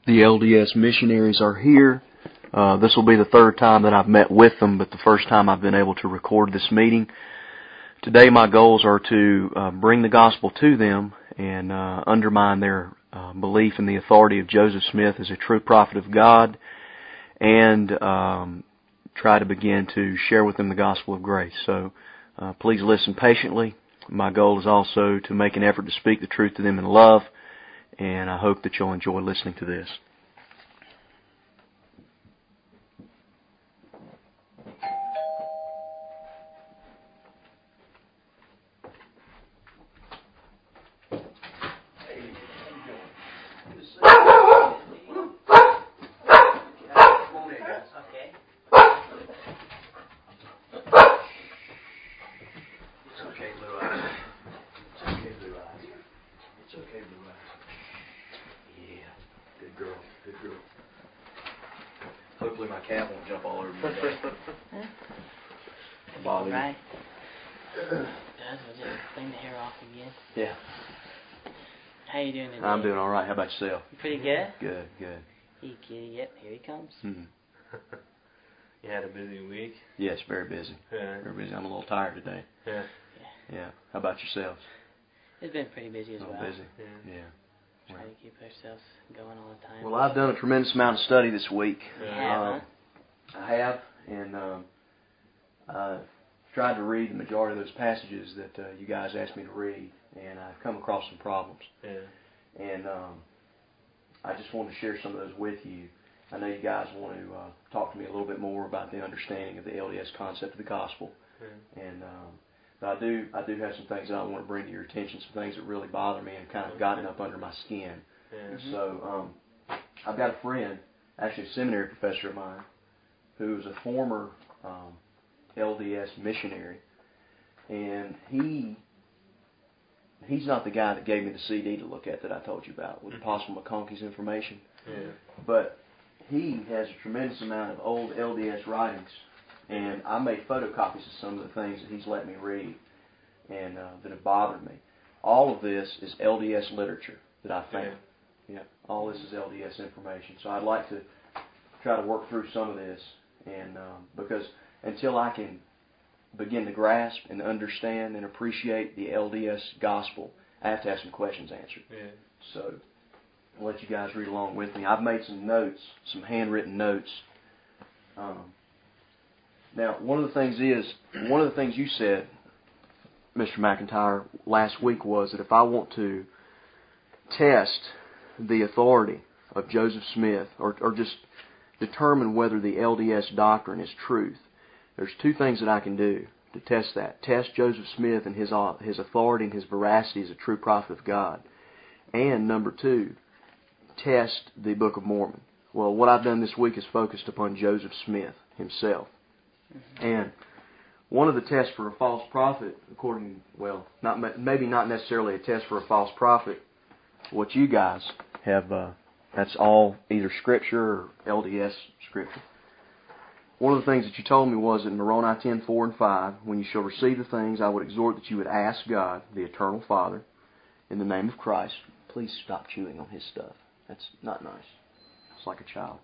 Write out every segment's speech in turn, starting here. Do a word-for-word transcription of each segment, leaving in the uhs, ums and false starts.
The L D S missionaries are here. Uh, this will be the third time that I've met with them, but the first time I've been able to record this meeting. Today my goals are to uh, bring the gospel to them and uh, undermine their uh, belief in the authority of Joseph Smith as a true prophet of God, and um, try to begin to share with them the gospel of grace. So uh, please listen patiently. My goal is also to make an effort to speak the truth to them in love, and I hope that you'll enjoy listening to this. Hopefully my cat won't jump all over me. Bother right. Does we'll just clean the hair off again. Yeah. How you doing today? I'm doing all right. How about yourself? You pretty good? Good, good. He kitty, yep, here he comes. Mm-hmm. You had a busy week? Yes, very busy. Yeah. Very busy. I'm a little tired today. Yeah. Yeah. Yeah. How about yourself? It's been pretty busy as a well. Busy. Yeah. Yeah. Try to keep ourselves going all the time. Well, I've done a tremendous amount of study this week. You have, um, huh? I have, and um, I've tried to read the majority of those passages that uh, you guys asked me to read, and I've come across some problems. Yeah. And um, I just wanted to share some of those with you. I know you guys want to uh, talk to me a little bit more about the understanding of the L D S concept of the gospel. Yeah. And um, but I do I do have some things that I want to bring to your attention, some things that really bother me and kind of gotten up under my skin. Yeah. Mm-hmm. So um, I've got a friend, actually a seminary professor of mine, who is a former um, L D S missionary, and he he's not the guy that gave me the C D to look at that I told you about with Apostle McConkey's information. Yeah. But he has a tremendous amount of old L D S writings, and I made photocopies of some of the things that he's let me read and uh, that have bothered me. All of this is L D S literature that I found. Yeah. yeah, all this is L D S information. So I'd like to try to work through some of this, and um, because until I can begin to grasp and understand and appreciate the L D S gospel, I have to have some questions answered. Yeah. So I'll let you guys read along with me. I've made some notes, some handwritten notes. Um, now, one of the things is, one of the things you said, Mister McIntyre, last week was that if I want to test the authority of Joseph Smith, or, or just determine whether the L D S doctrine is truth, there's two things that I can do to test that. Test Joseph Smith and his, his authority and his veracity as a true prophet of God. And number two, test the Book of Mormon. Well, what I've done this week is focused upon Joseph Smith himself. Mm-hmm. And one of the tests for a false prophet, according, well, not maybe not necessarily a test for a false prophet, what you guys have, uh, that's all either Scripture or L D S Scripture. One of the things that you told me was in Moroni ten, four and five, when you shall receive the things, I would exhort that you would ask God, the Eternal Father, in the name of Christ. Please stop chewing on his stuff. That's not nice. It's like a child.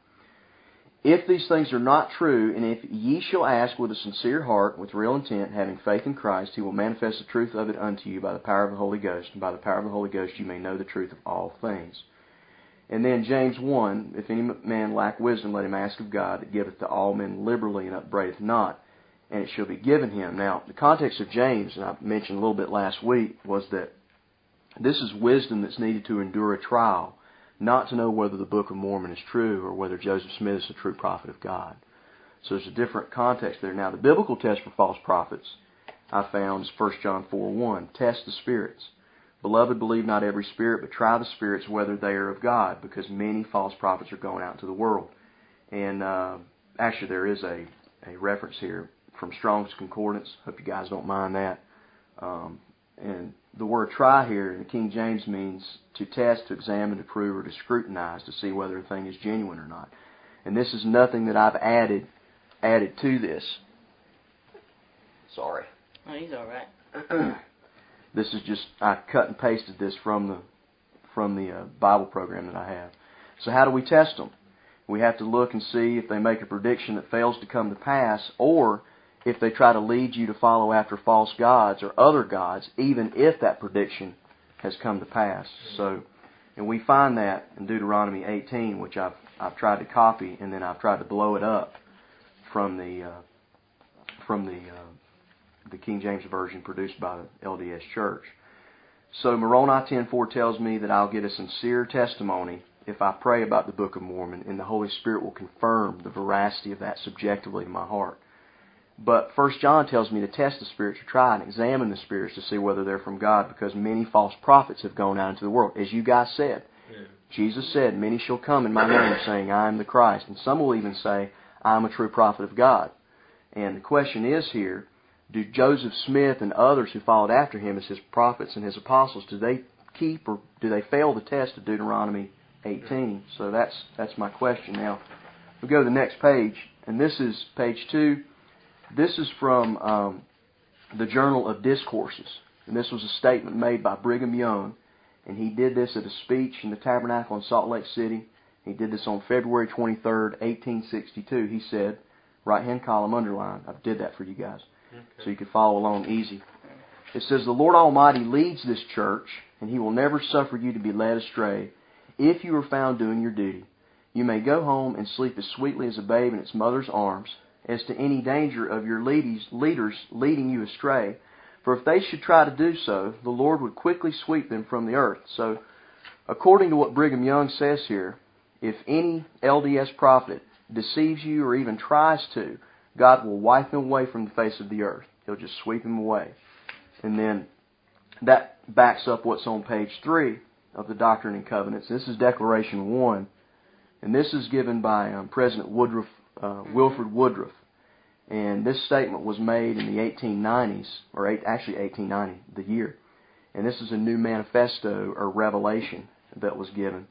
If these things are not true, and if ye shall ask with a sincere heart, with real intent, having faith in Christ, he will manifest the truth of it unto you by the power of the Holy Ghost. And by the power of the Holy Ghost you may know the truth of all things. And then James one, if any man lack wisdom, let him ask of God, that giveth to all men liberally and upbraideth not, and it shall be given him. Now, the context of James, and I mentioned a little bit last week, was that this is wisdom that's needed to endure a trial, not to know whether the Book of Mormon is true or whether Joseph Smith is a true prophet of God. So there's a different context there. Now, the biblical test for false prophets, I found, is First John four one. Test the spirits. Beloved, believe not every spirit, but try the spirits whether they are of God, because many false prophets are going out into the world. And uh, actually, there is a, a reference here from Strong's Concordance. Hope you guys don't mind that. Um, and the word try here in the King James means to test, to examine, to prove, or to scrutinize to see whether a thing is genuine or not. And this is nothing that I've added added to this. Sorry. Oh, he's all right. This is just, I cut and pasted this from the from the uh, Bible program that I have. So how do we test them? We have to look and see if they make a prediction that fails to come to pass, or if they try to lead you to follow after false gods or other gods, even if that prediction has come to pass. So, and we find that in Deuteronomy eighteen, which I've I've tried to copy, and then I've tried to blow it up from the uh, from the uh, the King James Version produced by the L D S Church. So Moroni ten four tells me that I'll get a sincere testimony if I pray about the Book of Mormon, and the Holy Spirit will confirm the veracity of that subjectively in my heart. But First John tells me to test the spirits, to try and examine the spirits to see whether they're from God, because many false prophets have gone out into the world. As you guys said, yeah. Jesus said, many shall come in my name saying, I am the Christ. And some will even say, I am a true prophet of God. And the question is here, do Joseph Smith and others who followed after him as his prophets and his apostles, do they keep or do they fail the test of Deuteronomy eighteen? So that's that's my question. Now, we go to the next page, and this is page two. This is from um, the Journal of Discourses, and this was a statement made by Brigham Young, and he did this at a speech in the Tabernacle in Salt Lake City. He did this on February twenty-third, eighteen sixty-two. He said, right-hand column underlined, I did that for you guys, okay, so you can follow along easy. It says, the Lord Almighty leads this church, and He will never suffer you to be led astray. If you are found doing your duty, you may go home and sleep as sweetly as a babe in its mother's arms. As to any danger of your leaders leading you astray, for if they should try to do so, the Lord would quickly sweep them from the earth. So, according to what Brigham Young says here, if any L D S prophet deceives you or even tries to, God will wipe him away from the face of the earth. He'll just sweep him away. And then that backs up what's on page three of the Doctrine and Covenants. This is Declaration one, and this is given by um, President Woodruff. Uh, Wilford Woodruff, and this statement was made in the eighteen nineties, or eight, actually eighteen ninety, the year, and this is a new manifesto or revelation that was given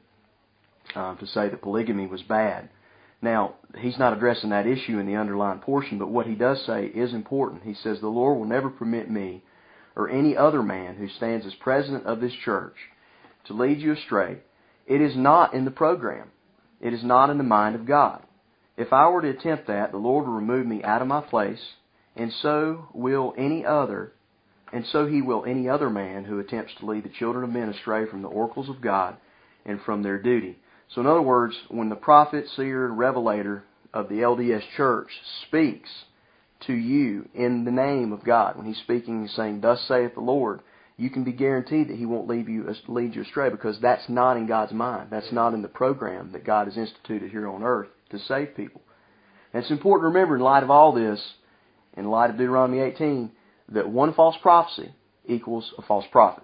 uh, to say that polygamy was bad. Now, he's not addressing that issue in the underlying portion, but what he does say is important. He says, the Lord will never permit me or any other man who stands as president of this church to lead you astray. It is not in the program. It is not in the mind of God. If I were to attempt that, the Lord will remove me out of my place, and so will any other, and so He will any other man who attempts to lead the children of men astray from the oracles of God and from their duty. So in other words, when the prophet, seer, and revelator of the L D S Church speaks to you in the name of God, when he's speaking and saying, thus saith the Lord, you can be guaranteed that he won't lead you, lead you astray, because that's not in God's mind. That's not in the program that God has instituted here on earth to save people. And it's important to remember, in light of all this, in light of Deuteronomy eighteen, that one false prophecy equals a false prophet.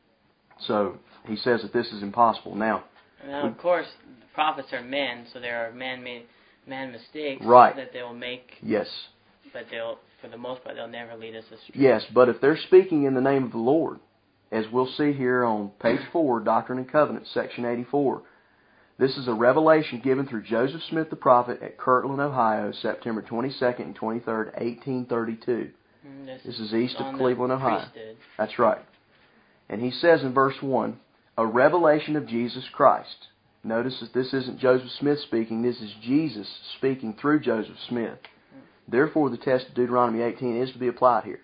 So he says that this is impossible. Now, now of course, the prophets are men, so there are man-made man mistakes right. that they will make. Yes. But they'll, for the most part, they'll never lead us astray. Yes, but if they're speaking in the name of the Lord, as we'll see here on page four, Doctrine and Covenants, section eighty-four, this is a revelation given through Joseph Smith the prophet at Kirtland, Ohio, September twenty-second and twenty-third, eighteen thirty-two. Mm, this, this is east of of Cleveland, Ohio. Priesthood. That's right. And he says in verse one, a revelation of Jesus Christ. Notice that this isn't Joseph Smith speaking, this is Jesus speaking through Joseph Smith. Therefore, the test of Deuteronomy eighteen is to be applied here.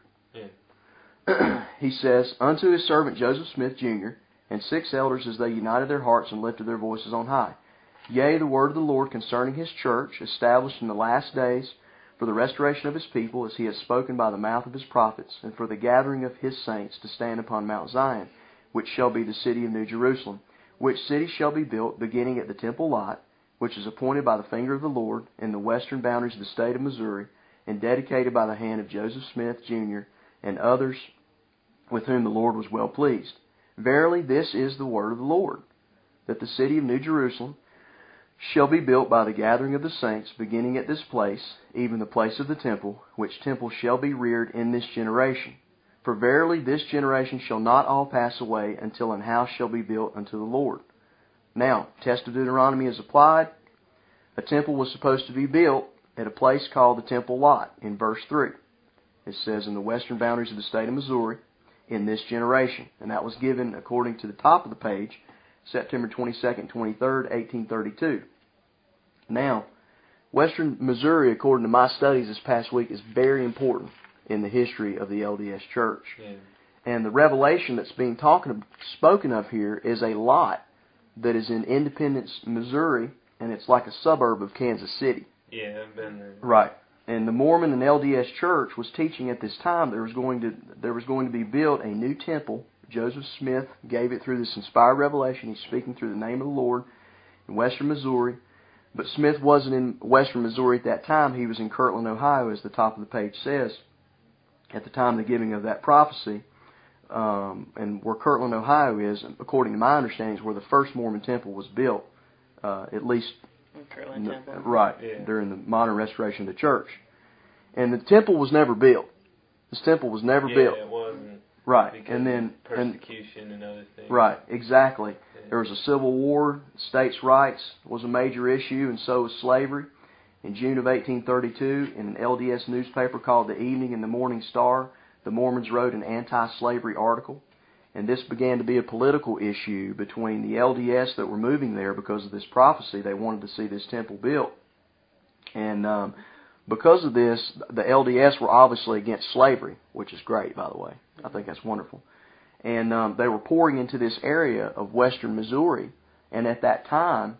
Yeah. He says, unto his servant Joseph Smith, Junior, and six elders as they united their hearts and lifted their voices on high. Yea, the word of the Lord concerning His church, established in the last days, for the restoration of His people, as He has spoken by the mouth of His prophets, and for the gathering of His saints to stand upon Mount Zion, which shall be the city of New Jerusalem, which city shall be built, beginning at the temple lot, which is appointed by the finger of the Lord in the western boundaries of the state of Missouri, and dedicated by the hand of Joseph Smith, Junior, and others with whom the Lord was well pleased. Verily, this is the word of the Lord, that the city of New Jerusalem shall be built by the gathering of the saints, beginning at this place, even the place of the temple, which temple shall be reared in this generation. For verily, this generation shall not all pass away, until an house shall be built unto the Lord. Now, test of Deuteronomy is applied. A temple was supposed to be built at a place called the Temple Lot in verse three. It says, in the western boundaries of the state of Missouri, in this generation. And that was given, according to the top of the page, September twenty-second, twenty-third, eighteen thirty-two. Now, Western Missouri, according to my studies this past week, is very important in the history of the L D S Church. Yeah. And the revelation that's being talking, spoken of here is a lot that is in Independence, Missouri, and it's like a suburb of Kansas City. Yeah, I've been there. Right. And the Mormon and L D S Church was teaching at this time there was going to there was going to be built a new temple. Joseph Smith gave it through this inspired revelation. He's speaking through the name of the Lord in Western Missouri. But Smith wasn't in Western Missouri at that time. He was in Kirtland, Ohio, as the top of the page says, at the time of the giving of that prophecy. Um, and where Kirtland, Ohio is, according to my understanding, is where the first Mormon temple was built, uh, at least Kirtland the, Temple. right, Yeah. during the modern restoration of the church. And the temple was never built. This temple was never yeah, built. it wasn't. Right. Because And then of persecution and, and other things. Right, exactly. Yeah. There was a civil war. States' rights was a major issue, and so was slavery. In June of eighteen thirty-two, in an L D S newspaper called The Evening and the Morning Star, the Mormons wrote an anti-slavery article. And this began to be a political issue between the L D S that were moving there because of this prophecy. They wanted to see this temple built. And um, because of this, the L D S were obviously against slavery, which is great, by the way. I think that's wonderful. And um, they were pouring into this area of western Missouri. And at that time,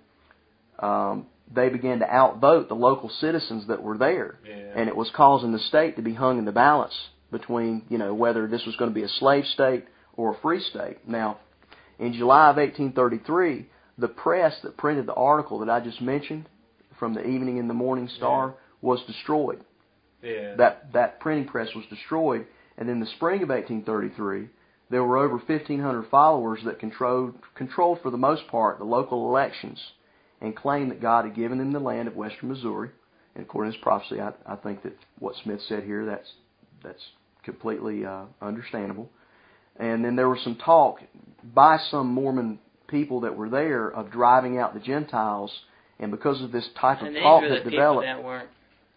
um, they began to outvote the local citizens that were there. Yeah. And it was causing the state to be hung in the balance between, you know, whether this was going to be a slave state or a free state. Now, in July of eighteen thirty-three, the press that printed the article that I just mentioned from the Evening and the Morning Star Yeah. was destroyed. Yeah. That that printing press was destroyed. And in the spring of eighteen thirty-three, there were over fifteen hundred followers that controlled, controlled for the most part, the local elections and claimed that God had given them the land of western Missouri. And according to this prophecy, I, I think that what Smith said here, that's that's completely uh, understandable. And then there was some talk by some Mormon people that were there of driving out the Gentiles. And because of this type and of these talk were that the developed... people that weren't...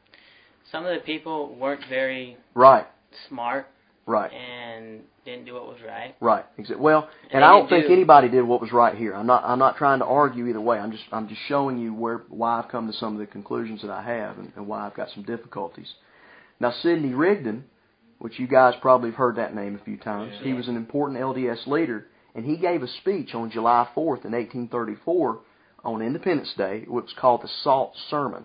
Some of the people weren't very Right. smart. Right. And didn't do what was right. Right. Exactly. Well, and, and I don't think do. anybody did what was right here. I'm not. I'm not trying to argue either way. I'm just. I'm just showing you where why I've come to some of the conclusions that I have, and, and why I've got some difficulties. Now, Sidney Rigdon, which you guys probably have heard that name a few times, Yeah. he was an important L D S leader, and he gave a speech on July fourth in eighteen thirty-four on Independence Day. It was called the Salt Sermon.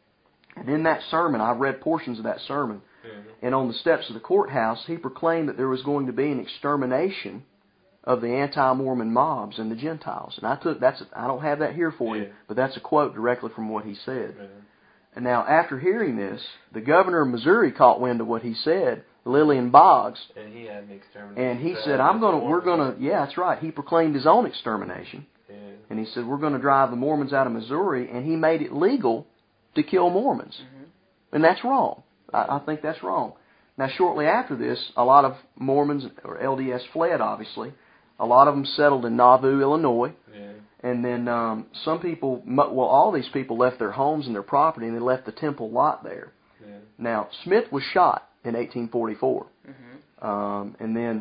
And in that sermon, I've read portions of that sermon. Mm-hmm. And on the steps of the courthouse, he proclaimed that there was going to be an extermination of the anti-Mormon mobs and the Gentiles. And I took that's I don't have that here for Yeah. you, but that's a quote directly from what he said. Mm-hmm. And now, after hearing this, the governor of Missouri caught wind of what he said, Lillian Boggs, And he had an extermination. and he trial said, "I'm against going to, we're Mormons. going to, yeah, that's right." He proclaimed his own extermination, Yeah. and he said, "We're going to drive the Mormons out of Missouri," and he made it legal to kill Mormons. Mm-hmm. And that's wrong. I, I think that's wrong. Now, shortly after this, a lot of Mormons, or L D S, fled, obviously. A lot of them settled in Nauvoo, Illinois. Yeah. And then um, some people, well, all these people left their homes and their property, and they left the temple lot there. Yeah. Now, Smith was shot in eighteen forty-four. Mm-hmm. Um, and then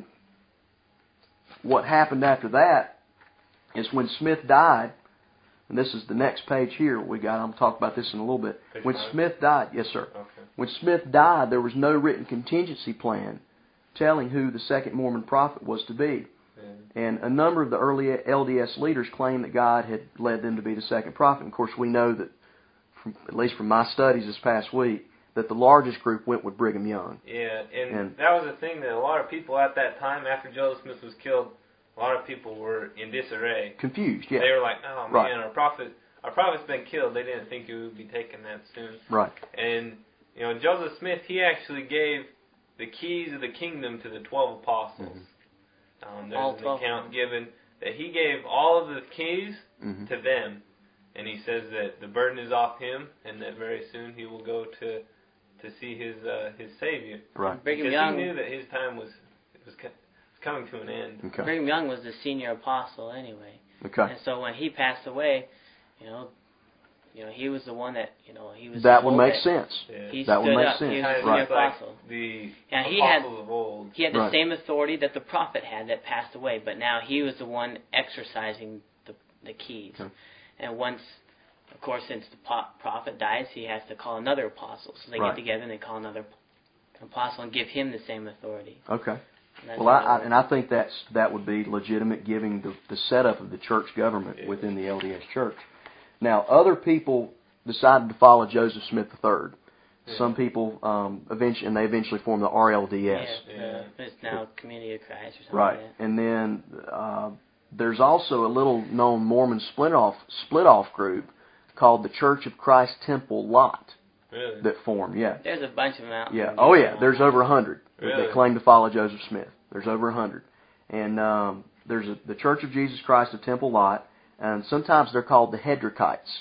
what happened after that is when Smith died, and this is the next page here we got. I'm going to talk about this in a little bit. Page When five? Smith died, yes, sir. Okay. When Smith died, there was no written contingency plan telling who the second Mormon prophet was to be. Yeah. And a number of the early L D S leaders claimed that God had led them to be the second prophet. And of course, we know that, from, at least from my studies this past week, that the largest group went with Brigham Young. Yeah, and, And- that was the thing that a lot of people at that time, after Joseph Smith was killed, a lot of people were in disarray. Confused, yeah. They were like, "Oh man, Right. our prophet, our prophet's been killed." They didn't think it would be taken that soon. Right. And you know, Joseph Smith, he actually gave the keys of the kingdom to the twelve apostles. Mm-hmm. Um, there's All an twelve. account given that he gave all of the keys Mm-hmm. to them, and he says that the burden is off him, and that very soon he will go to to see his uh, his Savior. Right. Brigham Because Young, he knew that his time was was co- coming to an end. Okay. Brigham Young was the senior apostle anyway. Okay. And so when he passed away, you know, you know, he was the one that, you know, he was That the would one make that- sense. Yeah. He That would stood make up. sense. He was Kind the of senior just like apostle. the Yeah, he had- apostles of old. He had the Right. same authority that the prophet had that passed away, but now he was the one exercising the the keys. Okay. And once, of course, since the po- prophet dies, he has to call another apostle. So they Right. get together and they call another apostle and give him the same authority. Okay. And that's Well, I, how I, and I think that's that would be legitimate, giving the, the setup of the church government Yeah. within the L D S Church. Now, other people decided to follow Joseph Smith the third. Yeah. Some people um, eventually, and they eventually formed the R L D S. Yeah, uh, it's now Community of Christ or something Right, like that. and then uh, there's also a little known Mormon split off split off group called the Church of Christ Temple Lot Really? that formed. Yeah, There's a bunch of them out. yeah. Oh yeah, there's over a hundred Really? that claim to follow Joseph Smith. There's over a hundred, and um, there's a, the Church of Jesus Christ of Temple Lot, and sometimes they're called the Hedrickites.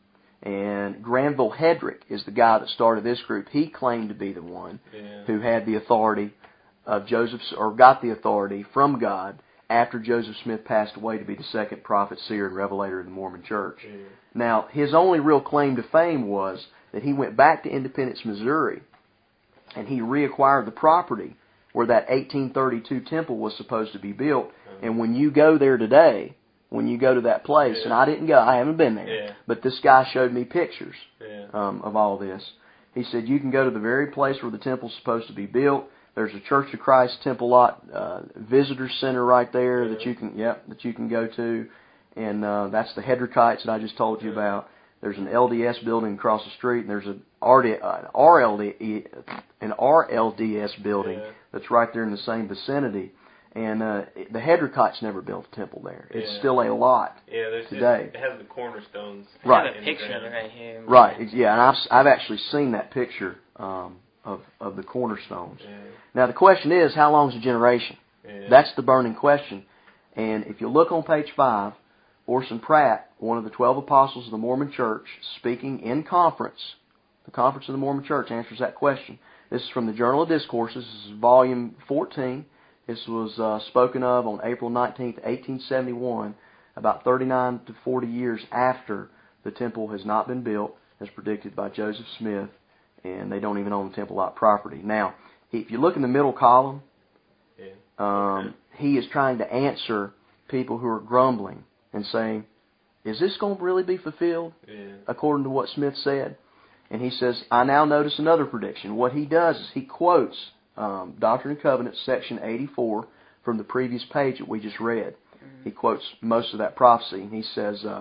And Granville Hedrick is the guy that started this group. He claimed to be the one Yeah. who had the authority of Joseph's, or got the authority from God after Joseph Smith passed away to be the second prophet, seer, and revelator of the Mormon Church. Yeah. Now, his only real claim to fame was that he went back to Independence, Missouri, and he reacquired the property where that eighteen thirty-two temple was supposed to be built. And when you go there today, when you go to that place, Yeah. and I didn't go, I haven't been there, Yeah. but this guy showed me pictures Yeah. um, of all this. He said you can go to the very place where the temple's supposed to be built. There's a Church of Christ Temple Lot uh, visitor center right there Yeah. that you can, yep, that you can go to, and uh, that's the Hedrickites that I just told you Yeah. about. There's an L D S building across the street, and there's an R D, uh, an R L D, an R L D S building Yeah. that's right there in the same vicinity. And uh, the Hedrickites never built a temple there. It's Yeah. still a lot. Yeah, there's Today. Just, it has the cornerstones. I Right. have a in the picture of ground. it right here. Right. It's- Yeah, and I've I've actually seen that picture um, of of the cornerstones. Yeah. Now the question is, how long is a generation? Yeah. That's the burning question. And if you look on page five, Orson Pratt, one of the twelve apostles of the Mormon Church, speaking in conference, the Conference of the Mormon Church answers that question. This is from the Journal of Discourses. This is volume fourteen. This was uh, spoken of on April nineteenth, eighteen seventy-one, about thirty-nine to forty years after the temple has not been built, as predicted by Joseph Smith, and they don't even own the temple lot property. Now, if you look in the middle column, Yeah. um, he is trying to answer people who are grumbling and saying, is this going to really be fulfilled Yeah. according to what Smith said? And he says, I now notice another prediction. What he does is he quotes um, Doctrine and Covenants, section eighty-four, from the previous page that we just read. Mm-hmm. He quotes most of that prophecy, and he says uh,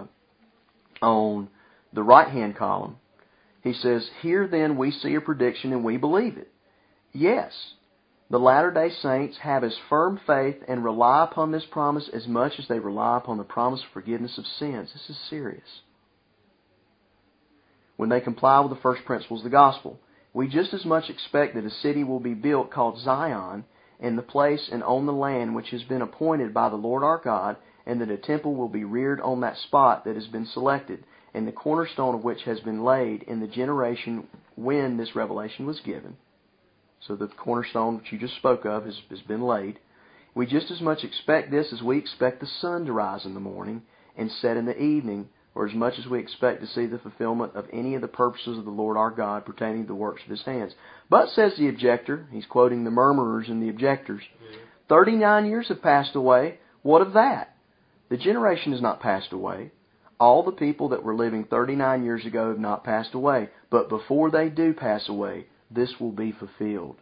on the right-hand column, he says, here then we see a prediction and we believe it. Yes, the Latter-day Saints have as firm faith and rely upon this promise as much as they rely upon the promise of forgiveness of sins. This is serious. When they comply with the first principles of the gospel, we just as much expect that a city will be built called Zion in the place and on the land which has been appointed by the Lord our God, and that a temple will be reared on that spot that has been selected, and the cornerstone of which has been laid in the generation when this revelation was given. So the cornerstone which you just spoke of has, has been laid. We just as much expect this as we expect the sun to rise in the morning and set in the evening, or as much as we expect to see the fulfillment of any of the purposes of the Lord our God pertaining to the works of His hands. But, says the objector, he's quoting the murmurers and the objectors, Yeah. thirty-nine years have passed away. What of that? The generation has not passed away. All the people that were living thirty-nine years ago have not passed away. But before they do pass away, this will be fulfilled.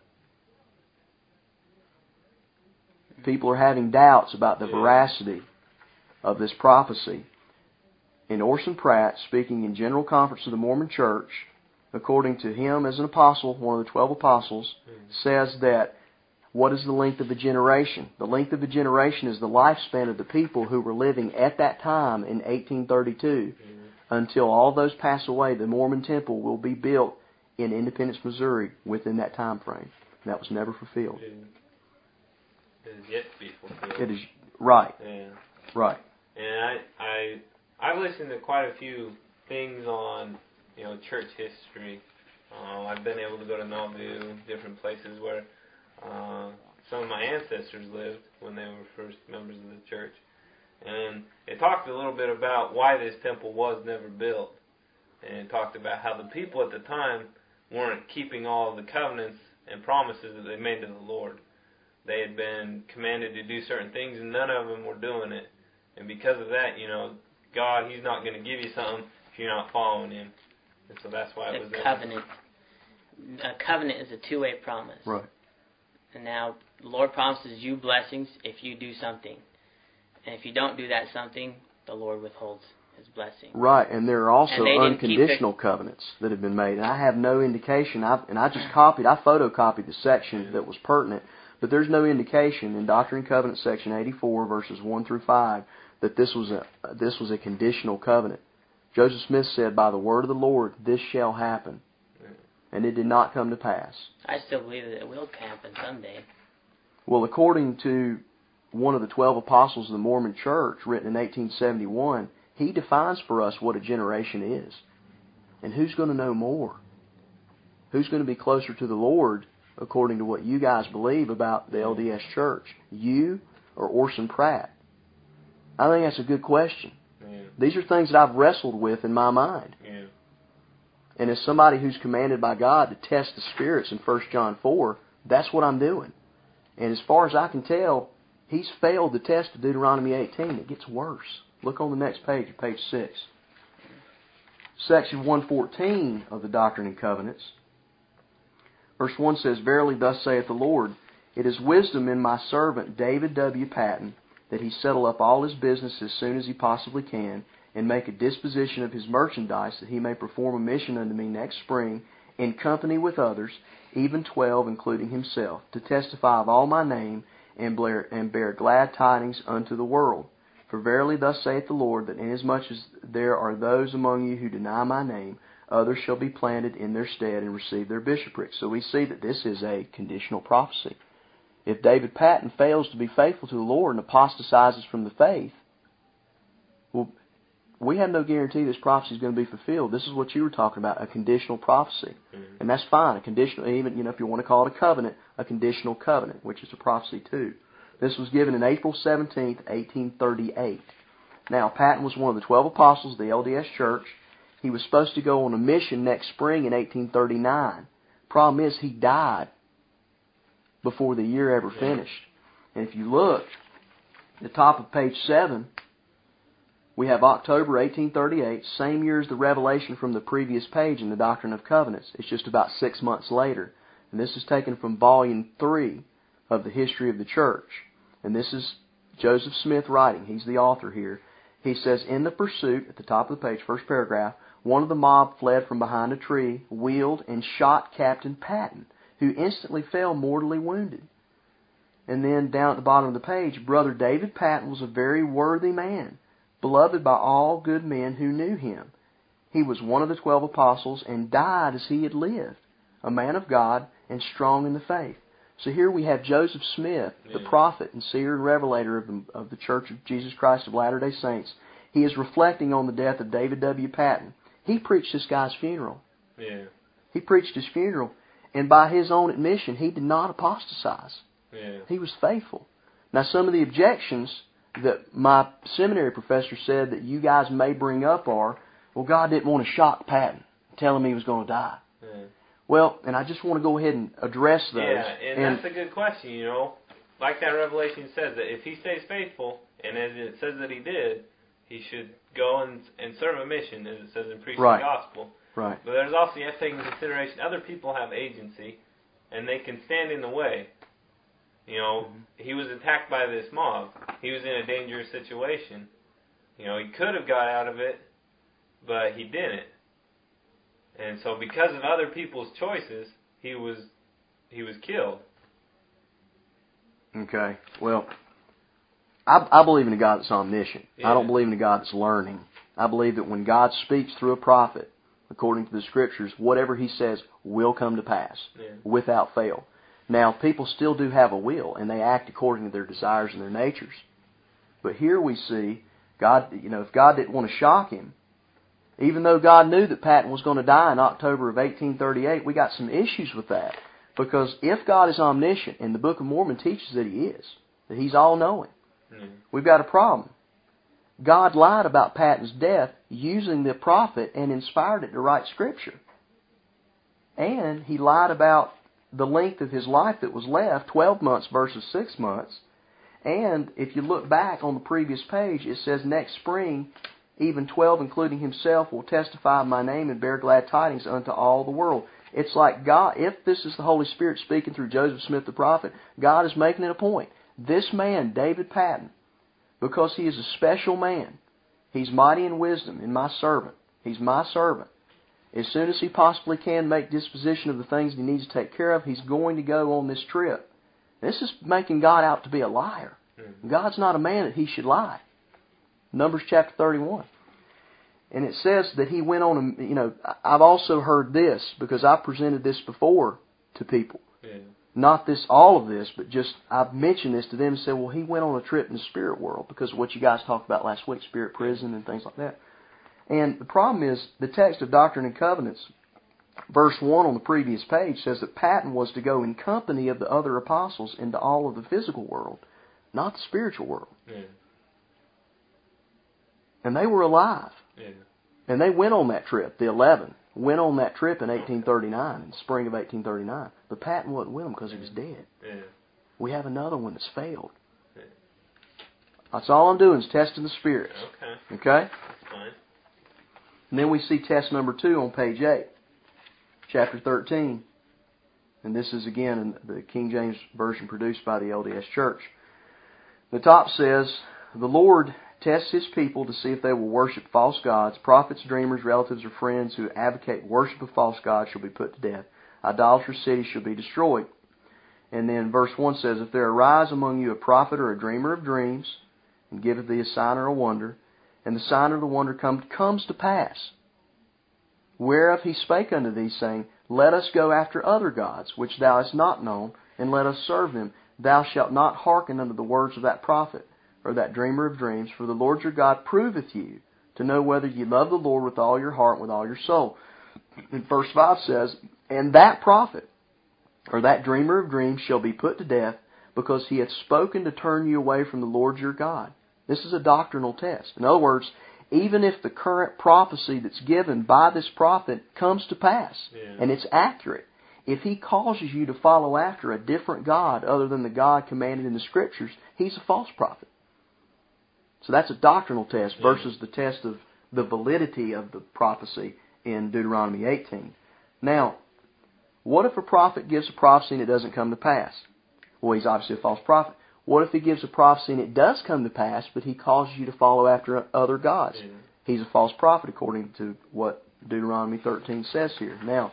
People are having doubts about the Yeah. veracity of this prophecy. And Orson Pratt, speaking in General Conference of the Mormon Church, according to him as an apostle, one of the twelve apostles, Mm-hmm. says that what is the length of a generation? The length of a generation is the lifespan of the people who were living at that time in eighteen thirty-two. Mm-hmm. Until all those pass away, the Mormon temple will be built in Independence, Missouri within that time frame. And that was never fulfilled. Yeah. It is yet to be fulfilled. It is right, Yeah. right. And I, I, I've listened to quite a few things on, you know, church history. Uh, I've been able to go to Nauvoo, different places where uh, some of my ancestors lived when they were first members of the church. And it talked a little bit about why this temple was never built. And it talked about how the people at the time weren't keeping all of the covenants and promises that they made to the Lord. They had been commanded to do certain things, and none of them were doing it. And because of that, you know, God, He's not going to give you something if you're not following Him. And so that's why it was a there. covenant. A covenant is a two-way promise. Right. And now, the Lord promises you blessings if you do something. And if you don't do that something, the Lord withholds His blessing. Right, and there are also And they didn't unconditional keep covenants that have been made. And I have no indication, I've, and I just copied, I photocopied the section that was pertinent, but there's no indication in Doctrine and Covenants section eighty-four, verses one through five, that this was a this was a conditional covenant. Joseph Smith said, by the word of the Lord, this shall happen. And it did not come to pass. I still believe that it will happen someday. Well, according to one of the twelve apostles of the Mormon Church, written in eighteen seventy-one, he defines for us what a generation is. And who's going to know more? Who's going to be closer to the Lord, according to what you guys believe about the L D S Church? You or Orson Pratt? I think that's a good question. Yeah. These are things that I've wrestled with in my mind. Yeah. And as somebody who's commanded by God to test the spirits in First John four, that's what I'm doing. And as far as I can tell, he's failed the test of Deuteronomy eighteen. It gets worse. Look on the next page, page six. Section one fourteen of the Doctrine and Covenants. Verse one says, Verily thus saith the Lord, it is wisdom in my servant David W. Patton that he settle up all his business as soon as he possibly can, and make a disposition of his merchandise, that he may perform a mission unto me next spring, in company with others, even twelve, including himself, to testify of all my name, and bear, and bear glad tidings unto the world. For verily thus saith the Lord, that inasmuch as there are those among you who deny my name, others shall be planted in their stead and receive their bishoprics. So we see that this is a conditional prophecy. If David Patton fails to be faithful to the Lord and apostatizes from the faith, well, we have no guarantee this prophecy is going to be fulfilled. This is what you were talking about, a conditional prophecy. Mm-hmm. And that's fine. A conditional, even, you know, if you want to call it a covenant, a conditional covenant, which is a prophecy too. This was given in April seventeenth, eighteen thirty-eight. Now, Patton was one of the twelve apostles of the L D S Church. He was supposed to go on a mission next spring in eighteen thirty-nine. Problem is, he died before the year ever finished. And if you look at the top of page seven, we have October eighteen thirty-eight, same year as the revelation from the previous page in the Doctrine of Covenants. It's just about six months later. And this is taken from volume three of the History of the Church. And this is Joseph Smith writing. He's the author here. He says, in the pursuit, at the top of the page, first paragraph, one of the mob fled from behind a tree, wheeled, and shot Captain Patton, who instantly fell mortally wounded. And then down at the bottom of the page, Brother David Patton was a very worthy man, beloved by all good men who knew him. He was one of the twelve apostles and died as he had lived, a man of God and strong in the faith. So here we have Joseph Smith, the yeah. prophet and seer and revelator of the, of the Church of Jesus Christ of Latter-day Saints. He is reflecting on the death of David W. Patton. He preached this guy's funeral. Yeah. He preached his funeral, and by his own admission, he did not apostatize. Yeah. He was faithful. Now, some of the objections that my seminary professor said that you guys may bring up are, well, God didn't want to shock Patton, tell him he was going to die. Yeah. Well, and I just want to go ahead and address those. Yeah, and, and that's a good question, you know. Like that Revelation says, that if he stays faithful, and as it says that he did, he should go and, and serve a mission, as it says in preaching right. the gospel. Right. But there's also, you have to take into consideration, other people have agency, and they can stand in the way. You know, mm-hmm. he was attacked by this mob. He was in a dangerous situation. You know, he could have got out of it, but he didn't. And so because of other people's choices, he was he was killed. Okay. Well, I, I believe in a God that's omniscient. Yeah. I don't believe in a God that's learning. I believe that when God speaks through a prophet, according to the Scriptures, whatever he says will come to pass, yeah. without fail. Now, people still do have a will, and they act according to their desires and their natures. But here we see God, you know, if God didn't want to shock him, even though God knew that Patton was going to die in October of eighteen thirty-eight, we got some issues with that. Because if God is omniscient, and the Book of Mormon teaches that he is, that he's all-knowing, mm-hmm. we've got a problem. God lied about Patton's death using the prophet and inspired it to write Scripture. And he lied about the length of his life that was left, twelve months versus six months. And if you look back on the previous page, it says next spring even twelve, including himself, will testify of my name and bear glad tidings unto all the world. It's like God, if this is the Holy Spirit speaking through Joseph Smith the prophet, God is making it a point. This man, David Patton, because he is a special man, he's mighty in wisdom and my servant. He's my servant. As soon as he possibly can make disposition of the things he needs to take care of, he's going to go on this trip. This is making God out to be a liar. Mm-hmm. God's not a man that he should lie. Numbers chapter thirty-one. And it says that he went on, a, you know, I've also heard this, because I've presented this before to people. Yeah. Not this, all of this, but just I've mentioned this to them and said, well, he went on a trip in the spirit world, because of what you guys talked about last week, spirit prison and things like that. And the problem is, the text of Doctrine and Covenants, verse one on the previous page, says that Patton was to go in company of the other apostles into all of the physical world, not the spiritual world. Yeah. And they were alive. Yeah. And they went on that trip, the eleven, went on that trip in eighteen thirty-nine, in the spring of eighteen thirty-nine. But Patton wasn't with them because he was dead. Yeah. We have another one that's failed. Yeah. That's all I'm doing is testing the spirits. Okay? Okay? Fine. And then we see test number two on page eight, chapter thirteen. And this is again in the King James Version produced by the L D S Church. The top says, the Lord tests His people to see if they will worship false gods. Prophets, dreamers, relatives, or friends who advocate worship of false gods shall be put to death. Idolatrous cities shall be destroyed. And then verse one says, if there arise among you a prophet or a dreamer of dreams, and giveth thee a sign or a wonder, and the sign or the wonder come, comes to pass, whereof he spake unto thee, saying, let us go after other gods, which thou hast not known, and let us serve them. Thou shalt not hearken unto the words of that prophet, or that dreamer of dreams, for the Lord your God proveth you to know whether ye love the Lord with all your heart and with all your soul. And verse five says, and that prophet, or that dreamer of dreams, shall be put to death, because he hath spoken to turn you away from the Lord your God. This is a doctrinal test. In other words, even if the current prophecy that's given by this prophet comes to pass, yeah. and it's accurate, if he causes you to follow after a different God other than the God commanded in the Scriptures, he's a false prophet. So that's a doctrinal test versus the test of the validity of the prophecy in Deuteronomy eighteen. Now, what if a prophet gives a prophecy and it doesn't come to pass? Well, he's obviously a false prophet. What if he gives a prophecy and it does come to pass, but he causes you to follow after other gods? Mm-hmm. He's a false prophet according to what Deuteronomy thirteen says here. Now,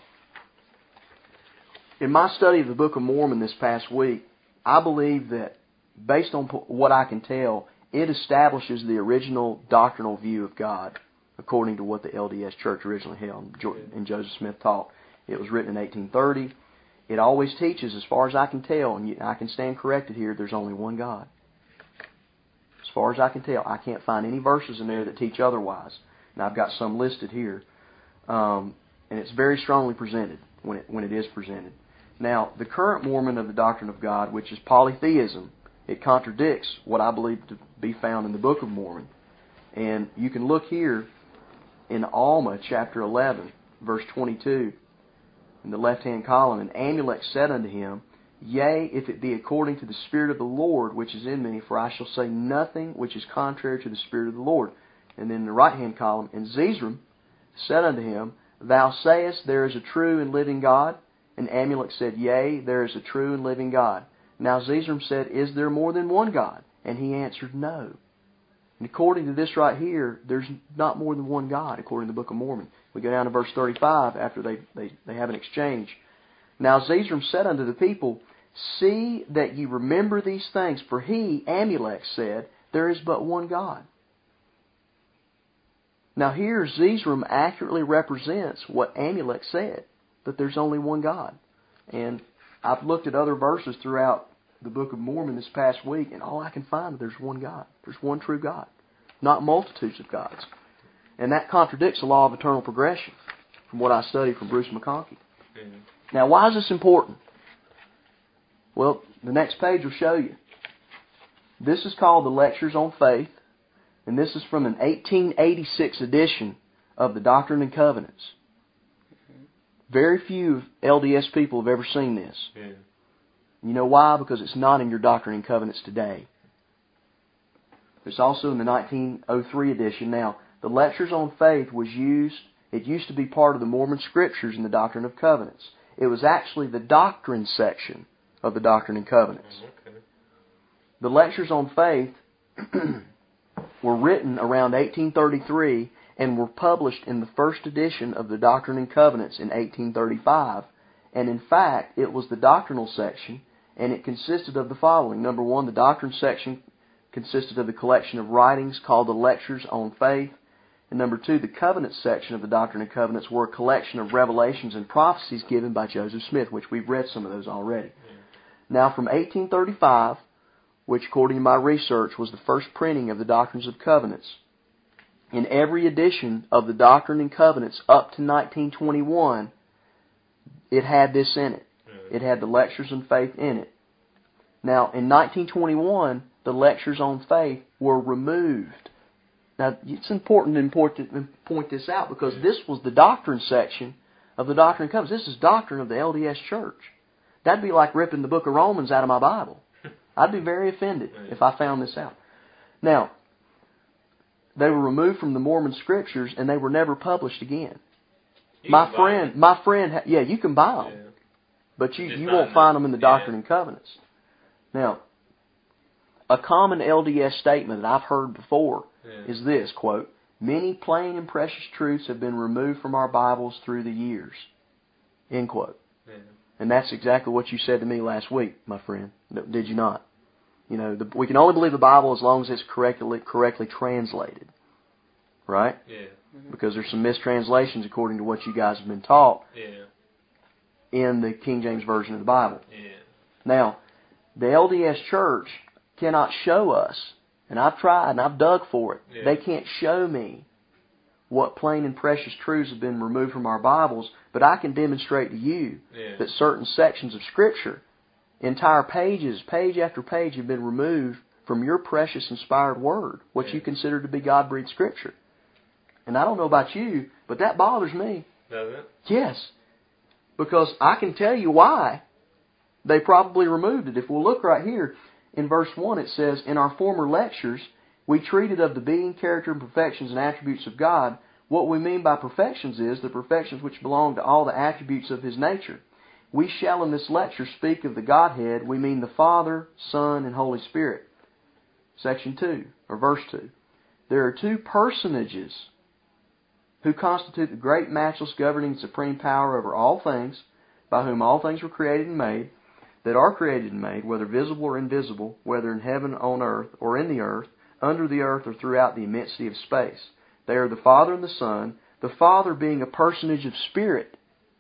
in my study of the Book of Mormon this past week, I believe that, based on what I can tell, it establishes the original doctrinal view of God according to what the L D S Church originally held and Joseph Smith taught. It was written in eighteen thirty. It always teaches, as far as I can tell, and I can stand corrected here, there's only one God. As far as I can tell, I can't find any verses in there that teach otherwise. And I've got some listed here. Um, and it's very strongly presented when it, when it is presented. Now, the current Mormon of the Doctrine of God, which is polytheism, it contradicts what I believe to be found in the Book of Mormon. And you can look here in Alma chapter eleven, verse twenty-two, in the left-hand column. And Amulek said unto him, yea, if it be according to the Spirit of the Lord which is in me, for I shall say nothing which is contrary to the Spirit of the Lord. And then in the right-hand column, and Zeezrom said unto him, thou sayest there is a true and living God? And Amulek said, yea, there is a true and living God. Now Zeezrom said, is there more than one God? And he answered, no. And according to this right here, there's not more than one God, according to the Book of Mormon. We go down to verse thirty-five after they, they, they have an exchange. Now Zeezrom said unto the people, see that ye remember these things, for he, Amulek, said, there is but one God. Now here Zeezrom accurately represents what Amulek said, that there's only one God. And I've looked at other verses throughout the Book of Mormon this past week, and all I can find is there's one God. There's one true God, not multitudes of gods. And that contradicts the law of eternal progression from what I studied from Bruce McConkie. Mm-hmm. Now, why is this important? Well, the next page will show you. This is called the Lectures on Faith, and this is from an eighteen eighty-six edition of the Doctrine and Covenants. Mm-hmm. Very few L D S people have ever seen this. Yeah. You know why? Because it's not in your Doctrine and Covenants today. It's also in the nineteen oh three edition. Now, the Lectures on Faith was used, it used to be part of the Mormon Scriptures in the Doctrine of Covenants. It was actually the doctrine section of the Doctrine and Covenants. Okay. The Lectures on Faith were written around eighteen thirty-three and were published in the first edition of the Doctrine and Covenants in eighteen thirty-five. And in fact, it was the doctrinal section, and it consisted of the following. Number one, the doctrine section consisted of the collection of writings called the Lectures on Faith. And number two, the covenant section of the Doctrine and Covenants were a collection of revelations and prophecies given by Joseph Smith, which we've read some of those already. Yeah. Now, from eighteen thirty-five, which according to my research was the first printing of the Doctrines of Covenants, in every edition of the Doctrine and Covenants up to nineteen twenty-one, it had this in it. Yeah. It had the Lectures on Faith in it. Now, in nineteen twenty-one, the Lectures on Faith were removed. Now, it's important to point this out because this was the doctrine section of the Doctrine and Covenants. This is doctrine of the L D S Church. That'd be like ripping the book of Romans out of my Bible. I'd be very offended if I found this out. Now, they were removed from the Mormon Scriptures and they were never published again. You My can friend, my friend, yeah, you can buy them, Yeah. but you, Just you not won't enough. find them in the Yeah. Doctrine and Covenants. Now, a common L D S statement that I've heard before Yeah. is this, quote, "Many plain and precious truths have been removed from our Bibles through the years," end quote. Yeah. And that's exactly what you said to me last week, my friend. Did you not? You know, the, we can only believe the Bible as long as it's correctly correctly translated, right? Yeah. Because there's some mistranslations according to what you guys have been taught Yeah. in the King James Version of the Bible. Yeah. Now, the L D S Church cannot show us, and I've tried and I've dug for it, Yeah. they can't show me what plain and precious truths have been removed from our Bibles, but I can demonstrate to you Yeah. that certain sections of Scripture, entire pages, page after page, have been removed from your precious inspired Word, what Yeah. you consider to be God-breathed Scripture. And I don't know about you, but that bothers me. Does it? Yes. Because I can tell you why they probably removed it. If we'll look right here, in verse one it says, "In our former lectures, we treated of the being, character, and perfections and attributes of God. What we mean by perfections is the perfections which belong to all the attributes of His nature. We shall in this lecture speak of the Godhead. We mean the Father, Son, and Holy Spirit." Section two, or verse two. "There are two personages who constitute the great, matchless, governing, supreme power over all things, by whom all things were created and made, that are created and made, whether visible or invisible, whether in heaven, on earth, or in the earth, under the earth, or throughout the immensity of space. They are the Father and the Son, the Father being a personage of spirit,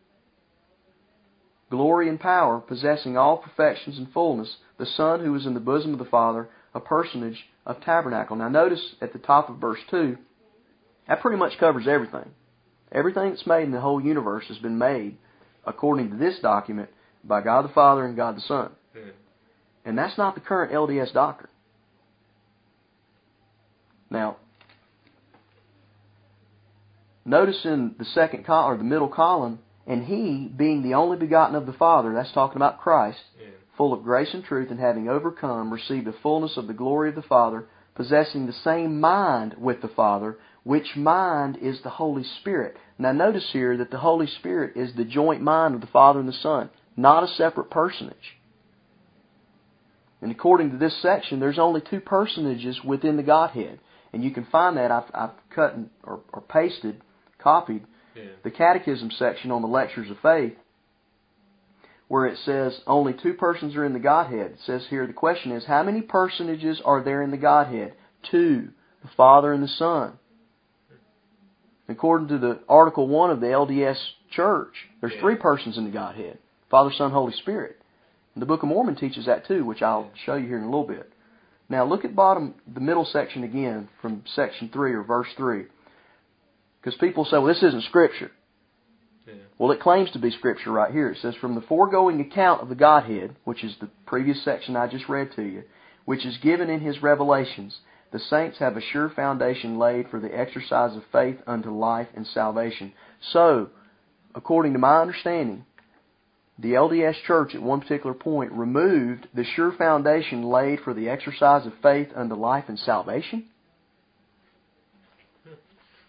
glory and power, possessing all perfections and fullness, the Son who is in the bosom of the Father, a personage of tabernacle." Now notice at the top of verse two, that pretty much covers everything. Everything that's made in the whole universe has been made, according to this document, by God the Father and God the Son. Yeah. And that's not the current L D S doctrine. Now, notice in the second column, or the middle column, "And He, being the only begotten of the Father," that's talking about Christ, Yeah. "full of grace and truth, and having overcome, received the fullness of the glory of the Father, possessing the same mind with the Father, which mind is the Holy Spirit." Now notice here that the Holy Spirit is the joint mind of the Father and the Son, not a separate personage. And according to this section, there's only two personages within the Godhead. And you can find that, I've, I've cut and, or, or pasted, copied, Yeah. the Catechism section on the Lectures of Faith, where it says only two persons are in the Godhead. It says here, the question is, how many personages are there in the Godhead? Two, the Father and the Son. According to the Article one of the L D S Church, there's Yeah. three persons in the Godhead: Father, Son, Holy Spirit. And the Book of Mormon teaches that too, which I'll show you here in a little bit. Now look at bottom, the middle section again, from section three or verse three. Because people say, well, this isn't Scripture. Yeah. Well, it claims to be Scripture right here. It says, "From the foregoing account of the Godhead," which is the previous section I just read to you, "which is given in His revelations, the saints have a sure foundation laid for the exercise of faith unto life and salvation." So, according to my understanding, the L D S Church at one particular point removed the sure foundation laid for the exercise of faith unto life and salvation.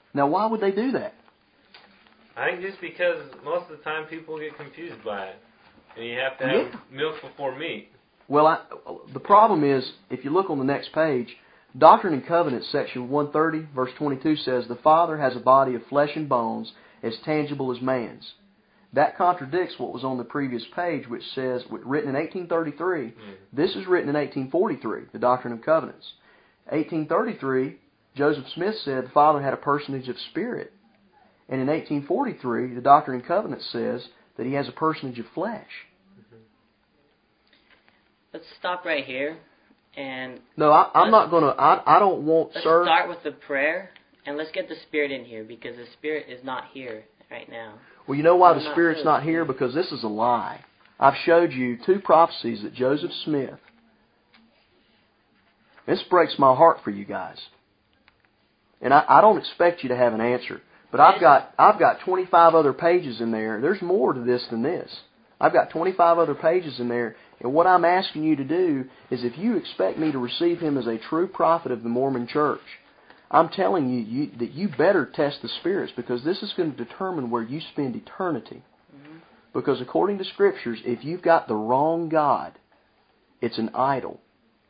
Now, why would they do that? I think just because most of the time people get confused by it. And you have to have Yeah. milk before meat. Well, I, the problem is, if you look on the next page, Doctrine and Covenants, section one thirty, verse twenty-two says, the Father has a body of flesh and bones as tangible as man's. That contradicts what was on the previous page, which says, written in eighteen thirty-three. Mm. This is written in eighteen forty-three, the Doctrine and Covenants. eighteen thirty-three, Joseph Smith said the Father had a personage of spirit. And in eighteen forty-three, the Doctrine and Covenants says that he has a personage of flesh. Mm-hmm. Let's stop right here. And no, I, I'm not going to, I, I don't want, let's sir. Let's start with the prayer, and let's get the Spirit in here, because the Spirit is not here right now. Well, you know why I'm the not Spirit's sure. not here? Because this is a lie. I've showed you two prophecies that Joseph Smith. This breaks my heart for you guys. And I, I don't expect you to have an answer. But I've got I've got twenty-five other pages in there. There's more to this than this. I've got twenty-five other pages in there. And what I'm asking you to do is, if you expect me to receive him as a true prophet of the Mormon Church, I'm telling you, you that you better test the spirits, because this is going to determine where you spend eternity. Mm-hmm. Because according to Scriptures, if you've got the wrong God, it's an idol.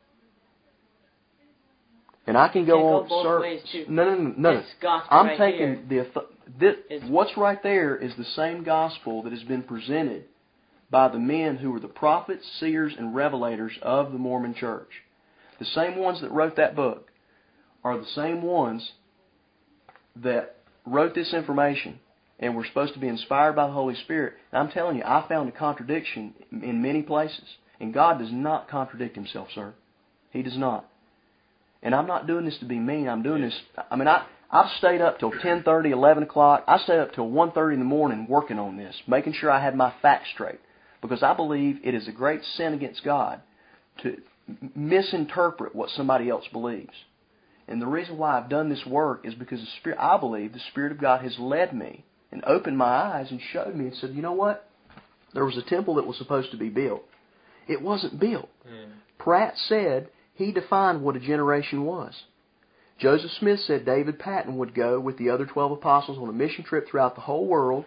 And I can go on, go sir. Ways too. No, no, no, no. This gospel I'm right taking here the this, is, what's right there is the same gospel that has been presented by the men who were the prophets, seers, and revelators of the Mormon Church. The same ones that wrote that book are the same ones that wrote this information and were supposed to be inspired by the Holy Spirit. And I'm telling you, I found a contradiction in many places. And God does not contradict himself, sir. He does not. And I'm not doing this to be mean. I'm doing this, I mean, I, I've stayed up till ten thirty, eleven o'clock. I stayed up till one thirty in the morning working on this, making sure I had my facts straight. Because I believe it is a great sin against God to misinterpret what somebody else believes. And the reason why I've done this work is because the Spirit, I believe the Spirit of God has led me and opened my eyes and showed me and said, you know what? There was a temple that was supposed to be built. It wasn't built. Mm. Pratt said he defined what a generation was. Joseph Smith said David Patton would go with the other twelve apostles on a mission trip throughout the whole world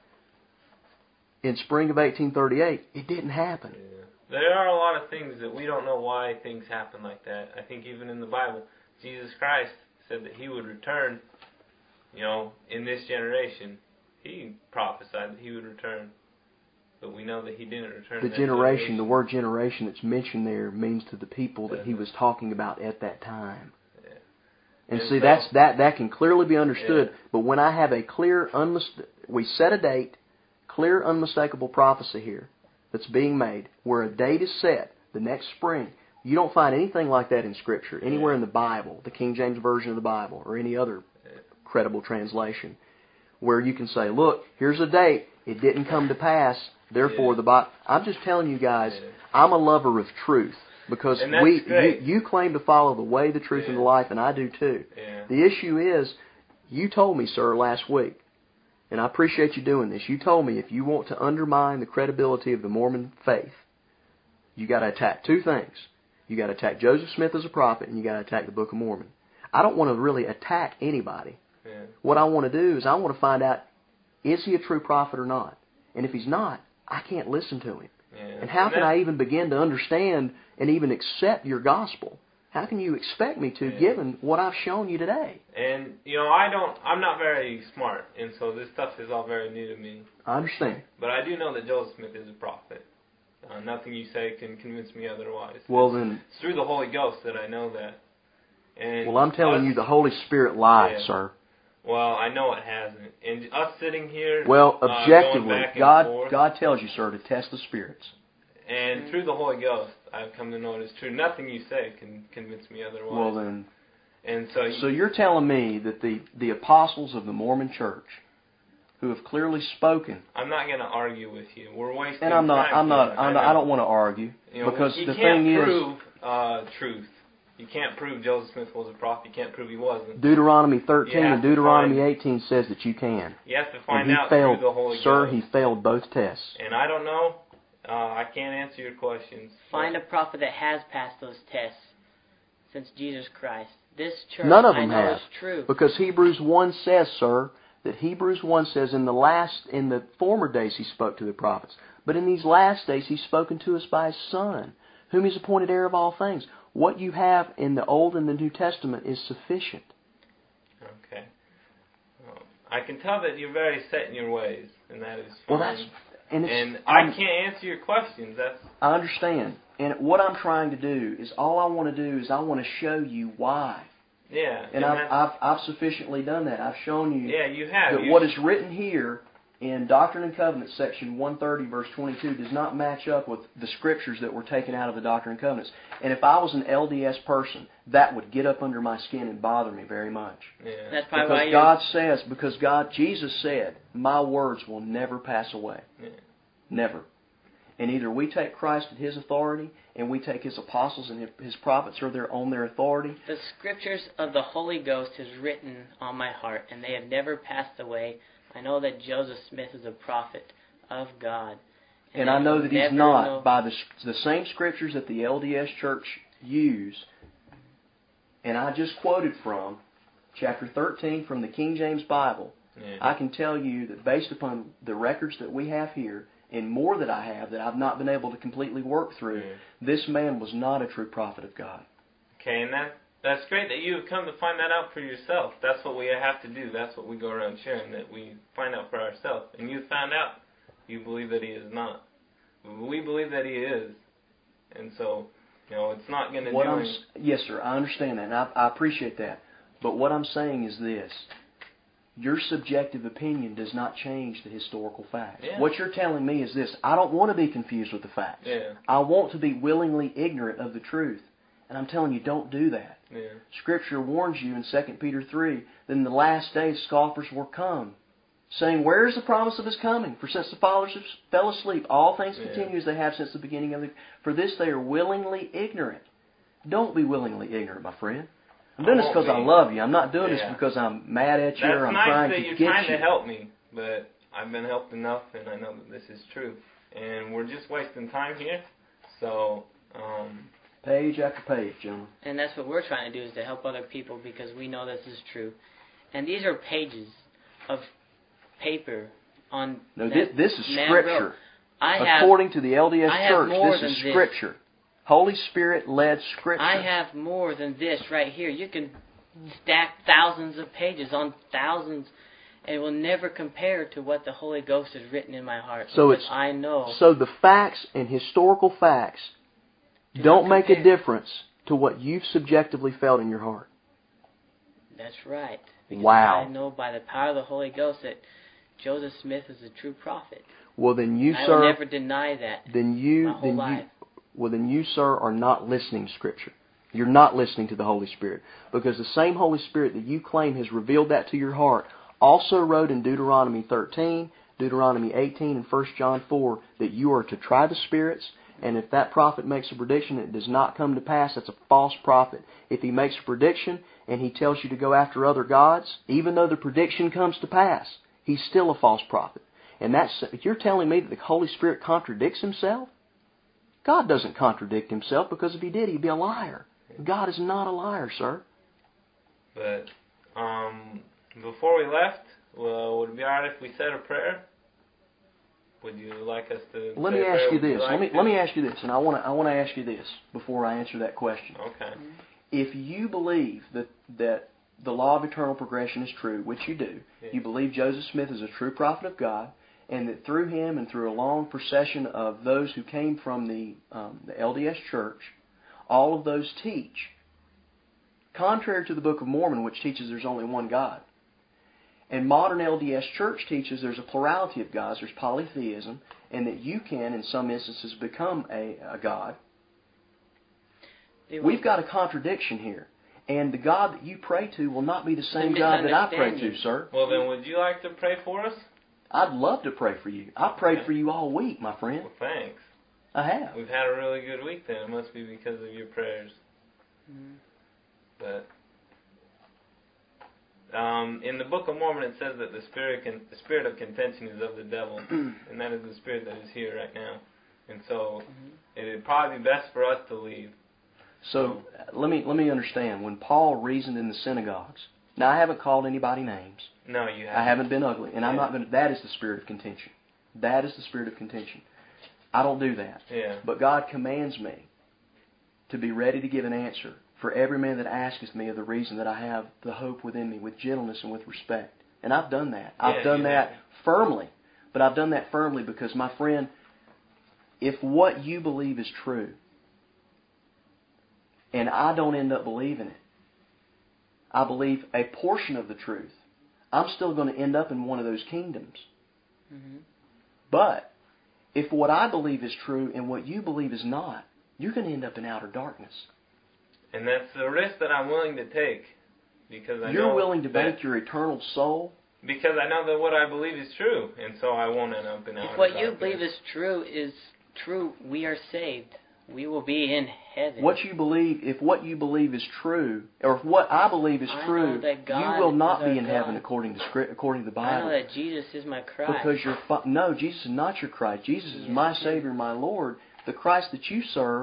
in spring of eighteen thirty-eight. It didn't happen. Yeah. There are a lot of things that we don't know why things happen like that. I think even in the Bible, Jesus Christ said that he would return, you know, in this generation. He prophesied that he would return. But we know that he didn't return. The that generation, generation, the word generation that's mentioned there means to the people that he was talking about at that time. Yeah. And, and see, so, that's that that can clearly be understood. Yeah. But when I have a clear, unmist- we set a date, clear, unmistakable prophecy here that's being made, where a date is set, the next spring. You don't find anything like that in Scripture, anywhere in the Bible, the King James Version of the Bible, or any other credible translation, where you can say, look, here's a date, it didn't come to pass, therefore the Bible. I'm just telling you guys, I'm a lover of truth, because we you, you claim to follow the way, the truth, and the life, and I do too. Yeah. The issue is, you told me, sir, last week, and I appreciate you doing this. You told me if you want to undermine the credibility of the Mormon faith, you got to attack two things. You got to attack Joseph Smith as a prophet, and you got to attack the Book of Mormon. I don't want to really attack anybody. Yeah. What I want to do is I want to find out, is he a true prophet or not? And if he's not, I can't listen to him. Yeah. And how and can I even begin to understand and even accept your gospel? How can you expect me to, yeah. given what I've shown you today? And, you know, I don't, I'm not very smart, and so this stuff is all very new to me. I understand. But I do know that Joseph Smith is a prophet. Uh, nothing you say can convince me otherwise. Well, it's, then, it's through the Holy Ghost that I know that. And well, I'm telling us, you, the Holy Spirit lied, yeah. sir. Well, I know it hasn't. And us sitting here, well, objectively, uh, God, forth, God tells you, sir, to test the spirits. And through the Holy Ghost, I've come to know it is true. Nothing you say can convince me otherwise. Well, then, and so, you, so you're telling me that the, the apostles of the Mormon Church, who have clearly spoken. I'm not going to argue with you. We're wasting and I'm not, time. I'm not. I'm not I don't want to argue, you know, because you the can't thing prove, is, uh, truth. You can't prove Joseph Smith was a prophet. You can't prove he wasn't. Deuteronomy thirteen and Deuteronomy find, eighteen says that you can. You have to find and he out failed, through the Holy sir, Ghost. he failed both tests. And I don't know. Uh, I can't answer your questions. Find a prophet that has passed those tests since Jesus Christ. this church, None of I them know have. is true. Because Hebrews one says, sir, that Hebrews one says in the last, in the former days He spoke to the prophets. But in these last days He's spoken to us by His Son, whom He's appointed heir of all things. What you have in the Old and the New Testament is sufficient. Okay. Well, I can tell that you're very set in your ways, and that is fine. Well, that's, and it's, and I can't answer your questions. That's I understand. And what I'm trying to do is, all I want to do is I want to show you why. Yeah. And, and I've, I've, I've sufficiently done that. I've shown you, yeah, you have. that you what is written here in Doctrine and Covenants, section one thirty, verse twenty-two, does not match up with the scriptures that were taken out of the Doctrine and Covenants. And if I was an L D S person, that would get up under my skin and bother me very much. Yeah. That's probably because why God says, because God, Jesus said, my words will never pass away. Yeah. Never. And either we take Christ at His authority, and we take His apostles and His prophets are there on their authority. The scriptures of the Holy Ghost is written on my heart, and they have never passed away. I know that Joseph Smith is a prophet of God. And, and I know that he's not. Know. By the, the same scriptures that the L D S Church use, and I just quoted from, chapter thirteen from the King James Bible, yeah. I can tell you that based upon the records that we have here, and more that I have that I've not been able to completely work through, yeah. this man was not a true prophet of God. Okay, and that that's great that you have come to find that out for yourself. That's what we have to do. That's what we go around sharing, that we find out for ourselves. And you found out. You believe that he is not. We believe that he is. And so, you know, it's not going to do I'm, Yes, sir, I understand that, and I, I appreciate that. But what I'm saying is this. Your subjective opinion does not change the historical facts. Yeah. What you're telling me is this. I don't want to be confused with the facts. Yeah. I want to be willingly ignorant of the truth. And I'm telling you, don't do that. Yeah. Scripture warns you in Second Peter three that in the last days scoffers will come, saying, where is the promise of His coming? For since the fathers fell asleep, all things yeah. continue as they have since the beginning of the... For this they are willingly ignorant. Don't be willingly ignorant, my friend. I'm doing this because I love you. I'm not doing yeah. this because I'm mad at you That's or I'm nice trying that to you're get trying you. to help me, but I've been helped enough, and I know that this is true. And we're just wasting time here. So... Um, Page after page, gentlemen. And that's what we're trying to do, is to help other people, because we know this is true. And these are pages of paper on... No, this, this is man Scripture. wrote. I have, According to the L D S I have Church, more this than is this. Scripture. Holy Spirit-led Scripture. I have more than this right here. You can stack thousands of pages on thousands, and it will never compare to what the Holy Ghost has written in my heart. So it's I know. So the facts and historical facts Do don't not make a compare. difference to what you've subjectively felt in your heart. That's right. Because Wow. I know by the power of the Holy Ghost that Joseph Smith is a true prophet. Well, then you, I sir, will never deny that. then you, my whole then life. you, well, then you, sir, are not listening to Scripture. You're not listening to the Holy Spirit, because the same Holy Spirit that you claim has revealed that to your heart also wrote in Deuteronomy thirteen, Deuteronomy eighteen, and First John four that you are to try the spirits. And if that prophet makes a prediction and it does not come to pass, that's a false prophet. If he makes a prediction and he tells you to go after other gods, even though the prediction comes to pass, he's still a false prophet. And that's, you're telling me that the Holy Spirit contradicts Himself? God doesn't contradict Himself, because if He did, He'd be a liar. God is not a liar, sir. But um, before we left, well, would it be alright if we said a prayer? Would you like us to? Let say me a ask prayer? you Would this. like Let me to? let me ask you this, and I want to I want to ask you this before I answer that question. Okay. If you believe that that the law of eternal progression is true, which you do, Yeah. you believe Joseph Smith is a true prophet of God, and that through him and through a long procession of those who came from the um, the L D S Church, all of those teach, contrary to the Book of Mormon, which teaches there's only one God. And modern L D S Church teaches there's a plurality of gods, there's polytheism, and that you can, in some instances, become a, a god. We've got a contradiction here. And the God that you pray to will not be the same God that I pray to, sir. Well, then, would you like to pray for us? I'd love to pray for you. I've prayed Okay. for you all week, my friend. Well, thanks. I have. We've had a really good week then. It must be because of your prayers. Mm-hmm. But um, in the Book of Mormon, it says that the spirit, con- the spirit of contention is of the devil, and that is the spirit that is here right now. And so, Mm-hmm. it would probably be best for us to leave. So let me let me understand. When Paul reasoned in the synagogues, now I haven't called anybody names. No, you haven't. I haven't been ugly, and yeah. I'm not going to. That is the spirit of contention. That is the spirit of contention. I don't do that. Yeah. But God commands me to be ready to give an answer for every man that asketh me of the reason that I have the hope within me with gentleness and with respect. And I've done that. I've yeah, done that have. firmly. But I've done that firmly because, my friend, if what you believe is true, and I don't end up believing it, I believe a portion of the truth, I'm still going to end up in one of those kingdoms. Mm-hmm. But if what I believe is true and what you believe is not, you're going to end up in outer darkness. And that's the risk that I'm willing to take. Because I You're know willing to that, bank your eternal soul? Because I know that what I believe is true, and so I won't end up in outer If what darkness. you believe is true is true, we are saved. We will be in heaven. What you believe, if what you believe is true, or if what I believe is I true, know that God you will not is our be in God. heaven according to script, according to the I Bible. know that Jesus is my Christ. Because you're fi- no, Jesus is not your Christ. Jesus is Yes, my he Savior, is. my Lord. The Christ that you serve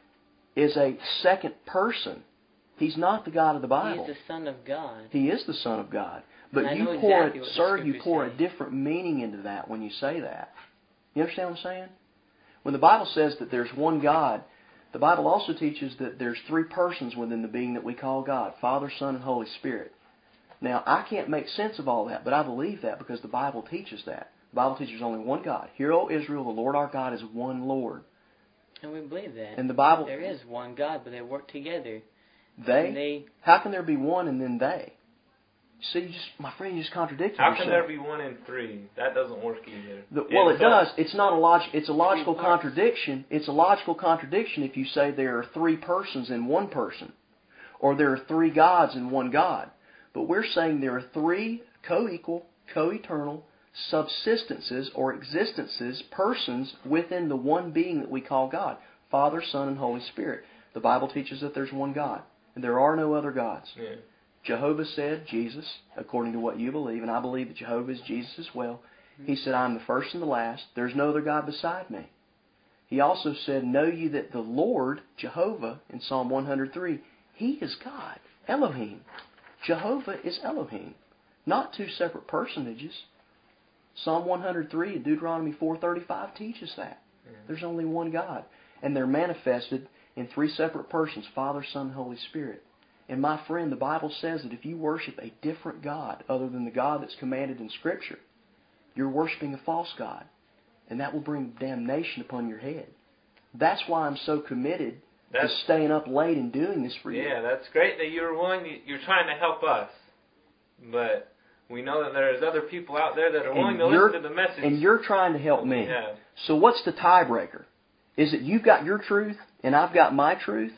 is a second person. He's not the God of the Bible. He is the Son of God. He is the Son of God. But And I you know pour, exactly what the sir, you Scriptures pour say. a different meaning into that when you say that. You understand what I'm saying? When the Bible says that there's one God, the Bible also teaches that there's three persons within the being that we call God: Father, Son, and Holy Spirit. Now, I can't make sense of all that, but I believe that because the Bible teaches that. The Bible teaches only one God. Hear, O Israel, the Lord our God is one Lord. And we believe that. And the Bible... There is one God, but they work together. They? they How can there be one and then they? See, you just, my friend, you just contradicted How yourself. can there be one and three? That doesn't work either. The, well, And it so, does. It's not a log. It's a logical Three parts. contradiction. It's a logical contradiction if you say there are three persons in one person, or there are three gods in one God. But we're saying there are three co-equal, co-eternal subsistences or existences, persons within the one being that we call God: Father, Son, and Holy Spirit. The Bible teaches that there's one God, and there are no other gods. Yeah. Jehovah said, Jesus, according to what you believe, and I believe that Jehovah is Jesus as well. He said, I'm the first and the last. There's no other God beside me. He also said, know ye that the Lord, Jehovah, in Psalm one hundred three, He is God, Elohim. Jehovah is Elohim, not two separate personages. Psalm one hundred three and Deuteronomy four thirty-five teaches that. Yeah. There's only one God, and they're manifested in three separate persons: Father, Son, and Holy Spirit. And my friend, the Bible says that if you worship a different God other than the God that's commanded in Scripture, you're worshiping a false God. And that will bring damnation upon your head. That's why I'm so committed That's, to staying up late and doing this for you. Yeah, that's great that you're willing, to, you're trying to help us. But we know that there's other people out there that are willing And to you're- listen to the message. And you're trying to help me. Yeah. So what's the tiebreaker? Is it you've got your truth and I've got my truth?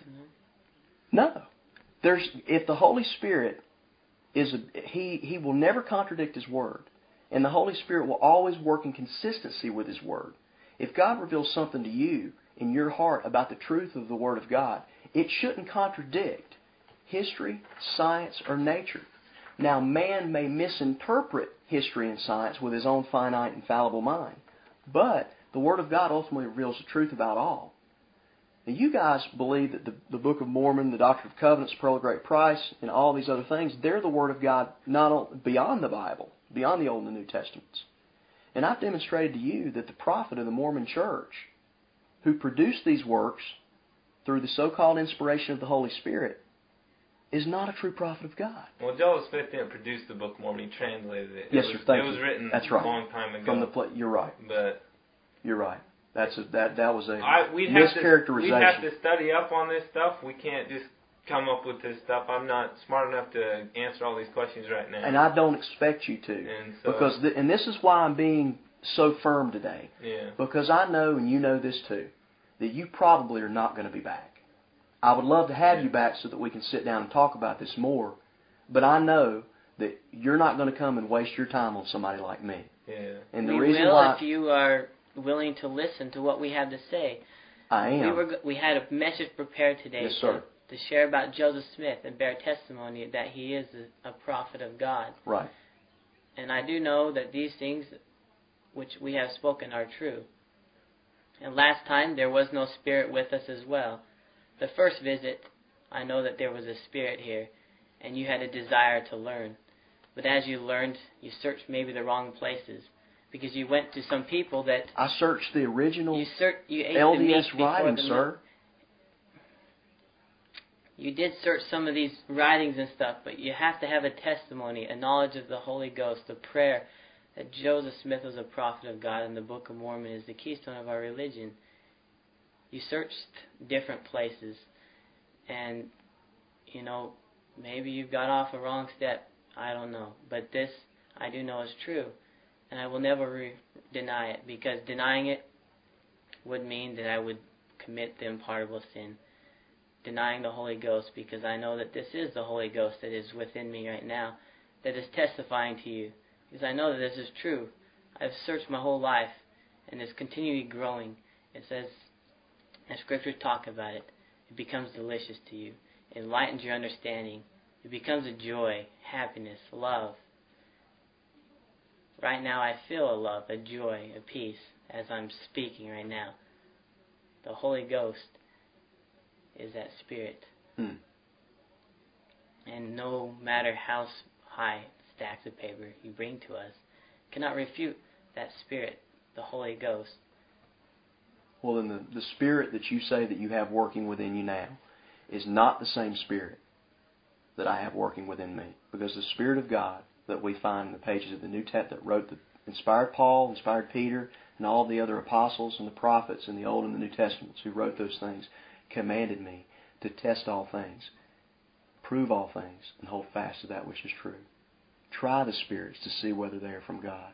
No. There's if the Holy Spirit is a, he he will never contradict His Word, and the Holy Spirit will always work in consistency with His Word. If God reveals something to you in your heart about the truth of the Word of God, it shouldn't contradict history, science, or nature. Now, man may misinterpret history and science with his own finite and fallible mind, but the Word of God ultimately reveals the truth about all. Now, you guys believe that the, the Book of Mormon, the Doctrine of Covenants, Pearl of Great Price, and all these other things, they're the Word of God not only beyond the Bible, beyond the Old and the New Testaments. And I've demonstrated to you that the prophet of the Mormon Church, who produced these works through the so-called inspiration of the Holy Spirit, is not a true prophet of God. Well, Joseph Smith didn't produce the Book of Mormon. He translated it. Yes, it was, sir. Thank It was you. written That's right. a long time ago. From the pla- you're right. But You're right. That's a, that that was a I, we'd have to, mischaracterization. we'd have to study up on this stuff. We can't just come up with this stuff. I'm not smart enough to answer all these questions right now. And I don't expect you to. And so, because th- and this is why I'm being so firm today. yeah. Because I know, and you know this too, that you probably are not going to be back. I would love to have Yeah. you back so that we can sit down and talk about this more. But I know that you're not going to come and waste your time on somebody like me. Yeah. And the we reason will why if you are willing to listen to what we have to say. I am. We were we had a message prepared today Yes, sir. to, to share about Joseph Smith and bear testimony that he is a, a prophet of God. Right. And I do know that these things which we have spoken are true. And last time there was no spirit with us as well. the first visit, I know that there was a spirit here, and you had a desire to learn. But as you learned, you searched maybe the wrong places, because you went to some people that I searched the original you ser- you ate L the D meat S before writing, the sir. You did search some of these writings and stuff, but you have to have a testimony, a knowledge of the Holy Ghost, a prayer that Joseph Smith was a prophet of God and the Book of Mormon is the keystone of our religion. You searched different places, and, you know, maybe you got off a wrong step. I don't know. But this, I do know is true, and I will never re- deny it, because denying it would mean that I would commit the unpardonable sin. Denying the Holy Ghost, because I know that this is the Holy Ghost that is within me right now, that is testifying to you, because I know that this is true. I've searched my whole life, and it's continually growing. It says, as Scriptures talk about it, it becomes delicious to you. It enlightens your understanding. It becomes a joy, happiness, love. Right now I feel a love, a joy, a peace, as I'm speaking right now. The Holy Ghost is that Spirit. Hmm. And no matter how high stacks of paper you bring to us, cannot refute that Spirit, the Holy Ghost. Well, then the, the Spirit that you say that you have working within you now is not the same Spirit that I have working within me. Because the Spirit of God that we find in the pages of the New Testament, that wrote the inspired Paul, inspired Peter, and all the other apostles and the prophets in the Old and the New Testaments who wrote those things, commanded me to test all things, prove all things, and hold fast to that which is true. Try the spirits to see whether they are from God.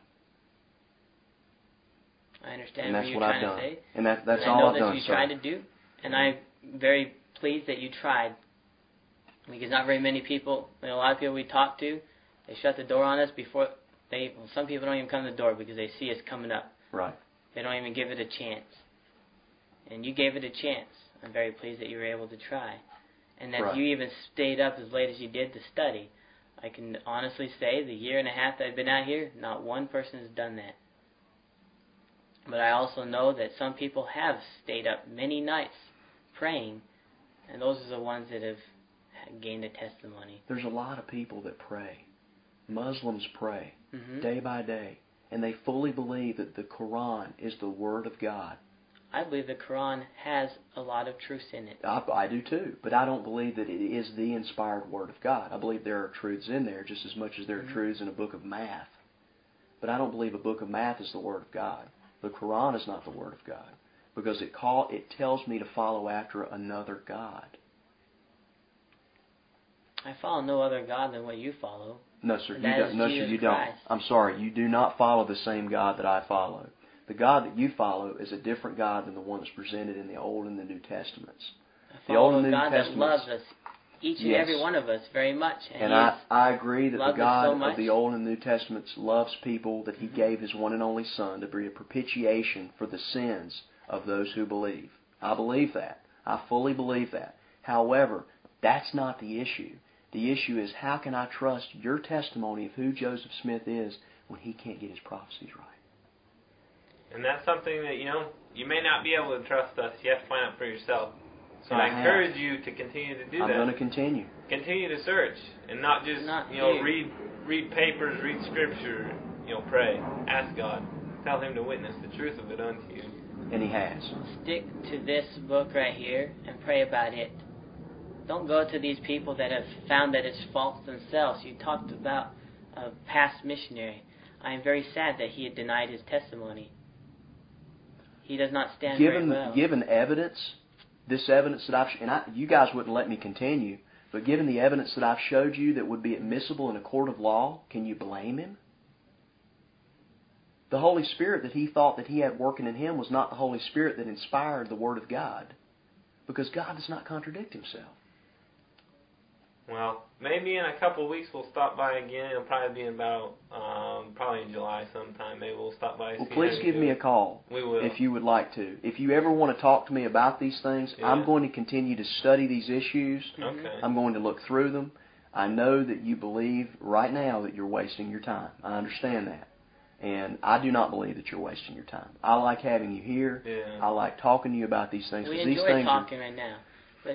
I understand And what that's you're what trying I've done. to say. And that, that's and all I know I've that done, you sir. tried to do, and I'm very pleased that you tried. Because not very many people, you know, a lot of people we talk to, they shut the door on us before they. Well, some people don't even come to the door because they see us coming up. Right. They don't even give it a chance. And you gave it a chance. I'm very pleased that you were able to try. And that Right. you even stayed up as late as you did to study. I can honestly say the year and a half that I've been out here, not one person has done that. But I also know that some people have stayed up many nights praying, and those are the ones that have gained a testimony. There's a lot of people that pray. Muslims pray Mm-hmm. day by day, and they fully believe that the Quran is the Word of God. I believe the Quran has a lot of truth in it. I, I do too, but I don't believe that it is the inspired Word of God. I believe there are truths in there just as much as there are Mm-hmm. truths in a book of math. But I don't believe a book of math is the Word of God. The Quran is not the Word of God, because it call it tells me to follow after another God. I follow no other God than what you follow. No, sir. You That don't. is No, sir. Jesus You don't. Christ. I'm sorry. You do not follow the same God that I follow. The God that you follow is a different God than the one that's presented in the Old and the New Testaments. I The follow Old and a New God that Testaments. loves us, each and Yes. every one of us, very much. And, And he I, is, I agree that the loved us God so of much. the Old and New Testaments loves people, that He Mhm. gave His one and only Son to be a propitiation for the sins of those who believe. I believe that. I fully believe that. However, that's not the issue. The issue is, how can I trust your testimony of who Joseph Smith is when he can't get his prophecies right? And that's something that, you know, you may not be able to trust us. You have to find out for yourself. So And I, I have. encourage you to continue to do I'm that. going to continue. Continue to search and not just, Not you know, you. read read papers, read scripture, you know, pray. Ask God. Tell Him to witness the truth of it unto you. And he has. Stick to this book right here and pray about it. Don't go to these people that have found that it's false themselves. You talked about a past missionary. I am very sad that he had denied his testimony. He does not stand Given, very well. given evidence, this evidence that I've, and I, you guys wouldn't let me continue, but given the evidence that I've showed you that would be admissible in a court of law, can you blame him? The Holy Spirit that he thought that he had working in him was not the Holy Spirit that inspired the Word of God, because God does not contradict Himself. Well, maybe in a couple of weeks we'll stop by again. It'll probably be in about, um, probably in July sometime. Maybe we'll stop by. Well, see please how give you me do. a call We will. if you would like to. If you ever want to talk to me about these things, Yeah. I'm going to continue to study these issues. Okay. I'm going to look through them. I know that you believe right now that you're wasting your time. I understand that. And I do not believe that you're wasting your time. I like having you here. Yeah. I like talking to you about these things. We 'cause these enjoy things talking are, right now. But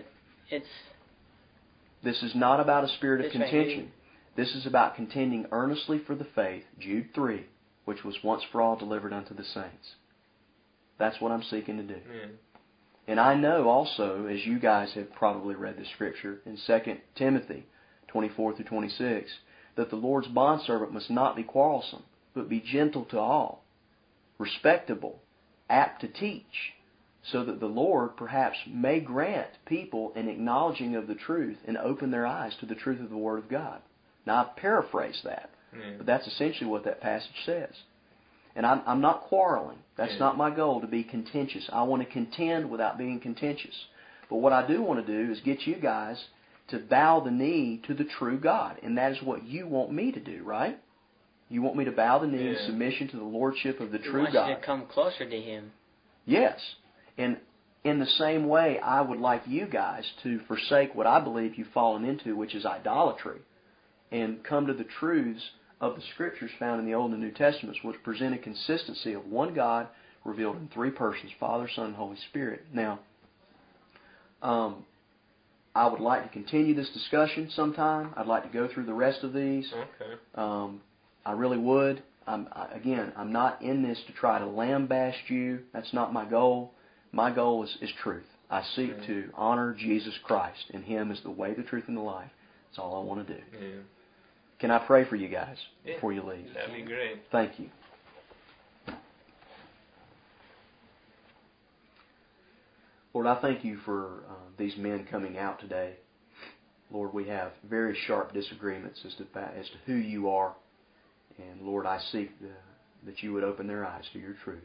it's... This is not about a spirit of This right contention. here. This is about contending earnestly for the faith, Jude three, which was once for all delivered unto the saints. That's what I'm seeking to do. Yeah. And I know also, as you guys have probably read the Scripture in Second Timothy twenty-four through twenty-six, that the Lord's bondservant must not be quarrelsome, but be gentle to all, respectable, apt to teach, so that the Lord perhaps may grant people an acknowledging of the truth and open their eyes to the truth of the Word of God. Now, I paraphrase that, Yeah. but that's essentially what that passage says. And I'm, I'm not quarreling. That's yeah. not my goal, to be contentious. I want to contend without being contentious. But what I do want to do is get you guys to bow the knee to the true God. And that is what you want me to do, right? You want me to bow the knee yeah. in submission to the Lordship of the He true wants God. you to come closer to Him. Yes. And in the same way, I would like you guys to forsake what I believe you've fallen into, which is idolatry, and come to the truths of the Scriptures found in the Old and New Testaments, which present a consistency of one God revealed in three persons, Father, Son, and Holy Spirit. Now, um, I would like to continue this discussion sometime. I'd like to go through the rest of these. Okay. Um, I really would. I'm, I, again, I'm not in this to try to lambaste you. That's not my goal. My goal is, is truth. I seek yeah. to honor Jesus Christ, and Him as the way, the truth, and the life. That's all I want to do. Yeah. Can I pray for you guys yeah. before you leave? That'd be great. Thank you. Lord, I thank you for uh, these men coming out today. Lord, we have very sharp disagreements as to, as to who you are. And Lord, I seek the, that you would open their eyes to your truth.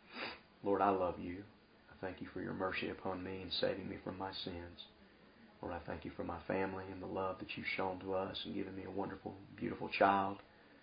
Lord, I love you. I thank you for your mercy upon me and saving me from my sins. Lord, I thank you for my family and the love that you've shown to us and given me a wonderful, beautiful child.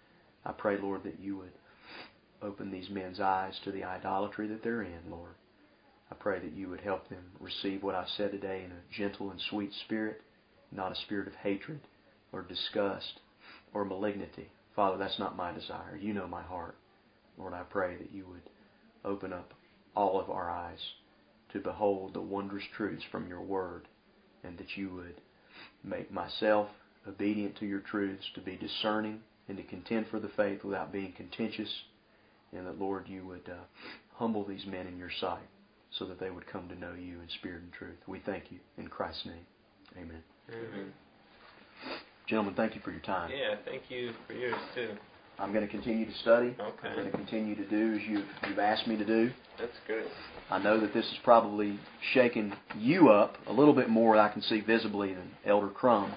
I pray, Lord, that you would open these men's eyes to the idolatry that they're in, Lord. I pray that you would help them receive what I said today in a gentle and sweet spirit, not a spirit of hatred or disgust or malignity. Father, that's not my desire. You know my heart. Lord, I pray that you would open up all of our eyes to behold the wondrous truths from your word, and that you would make myself obedient to your truths, to be discerning and to contend for the faith without being contentious, and that, Lord, you would uh, humble these men in your sight so that they would come to know you in spirit and truth. We thank you in Christ's name. Amen. Amen. Gentlemen, thank you for your time. Yeah, thank you for yours too. I'm going to continue to study. Okay. I'm going to continue to do as you've, you've asked me to do. That's great. I know that this has probably shaken you up a little bit more, I can see visibly, than Elder Crum.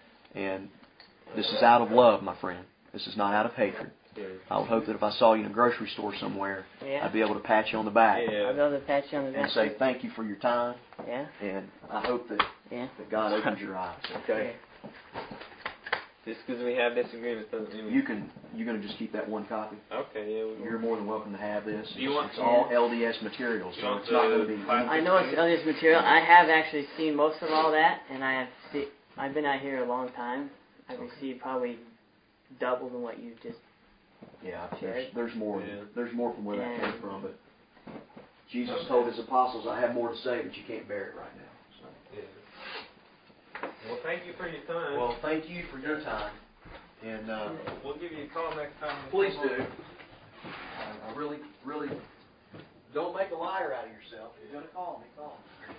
And this is out of love, my friend. This is not out of hatred. Yeah. I would hope that if I saw you in a grocery store somewhere, Yeah. I'd be able to pat you on the back Yeah. I'll be able to pat you on the back. and say thank you for your time. Yeah. And I hope that, Yeah. that God opens your eyes. Okay. Yeah. Just because we have disagreements doesn't mean we... You can. You're going to just keep that one copy. Okay, yeah. We You're more than welcome to have this. Do you want- It's all L D S material, You so want it's not going to the be. plastic? I know it's L D S material. I have actually seen most of all that, and I have see, I've been out here a long time. I've received probably double than what you just... Yeah, there's, there's more. Yeah. There's more from where that Yeah. came from, but Jesus told his apostles, "I have more to say, but you can't bear it right now." So. Yeah. Well, thank you for your time. Well, thank you for your time, and uh, we'll give you a call next time. please do. I, I really, really don't make a liar out of yourself. If you're going to call me, call me.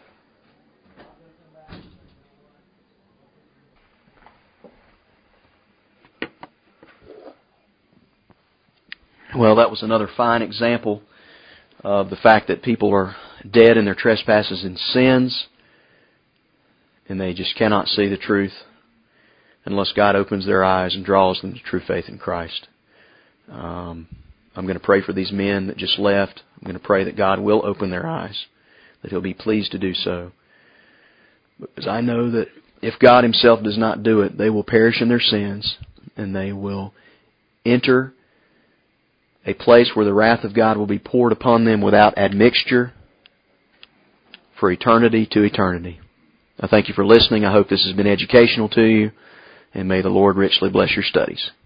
Well, that was another fine example of the fact that people are dead in their trespasses and sins, and they just cannot see the truth unless God opens their eyes and draws them to true faith in Christ. Um, I'm going to pray for these men that just left. I'm going to pray that God will open their eyes, that He'll be pleased to do so. Because I know that if God Himself does not do it, they will perish in their sins, and they will enter a place where the wrath of God will be poured upon them without admixture for eternity to eternity. I thank you for listening. I hope this has been educational to you, and may the Lord richly bless your studies.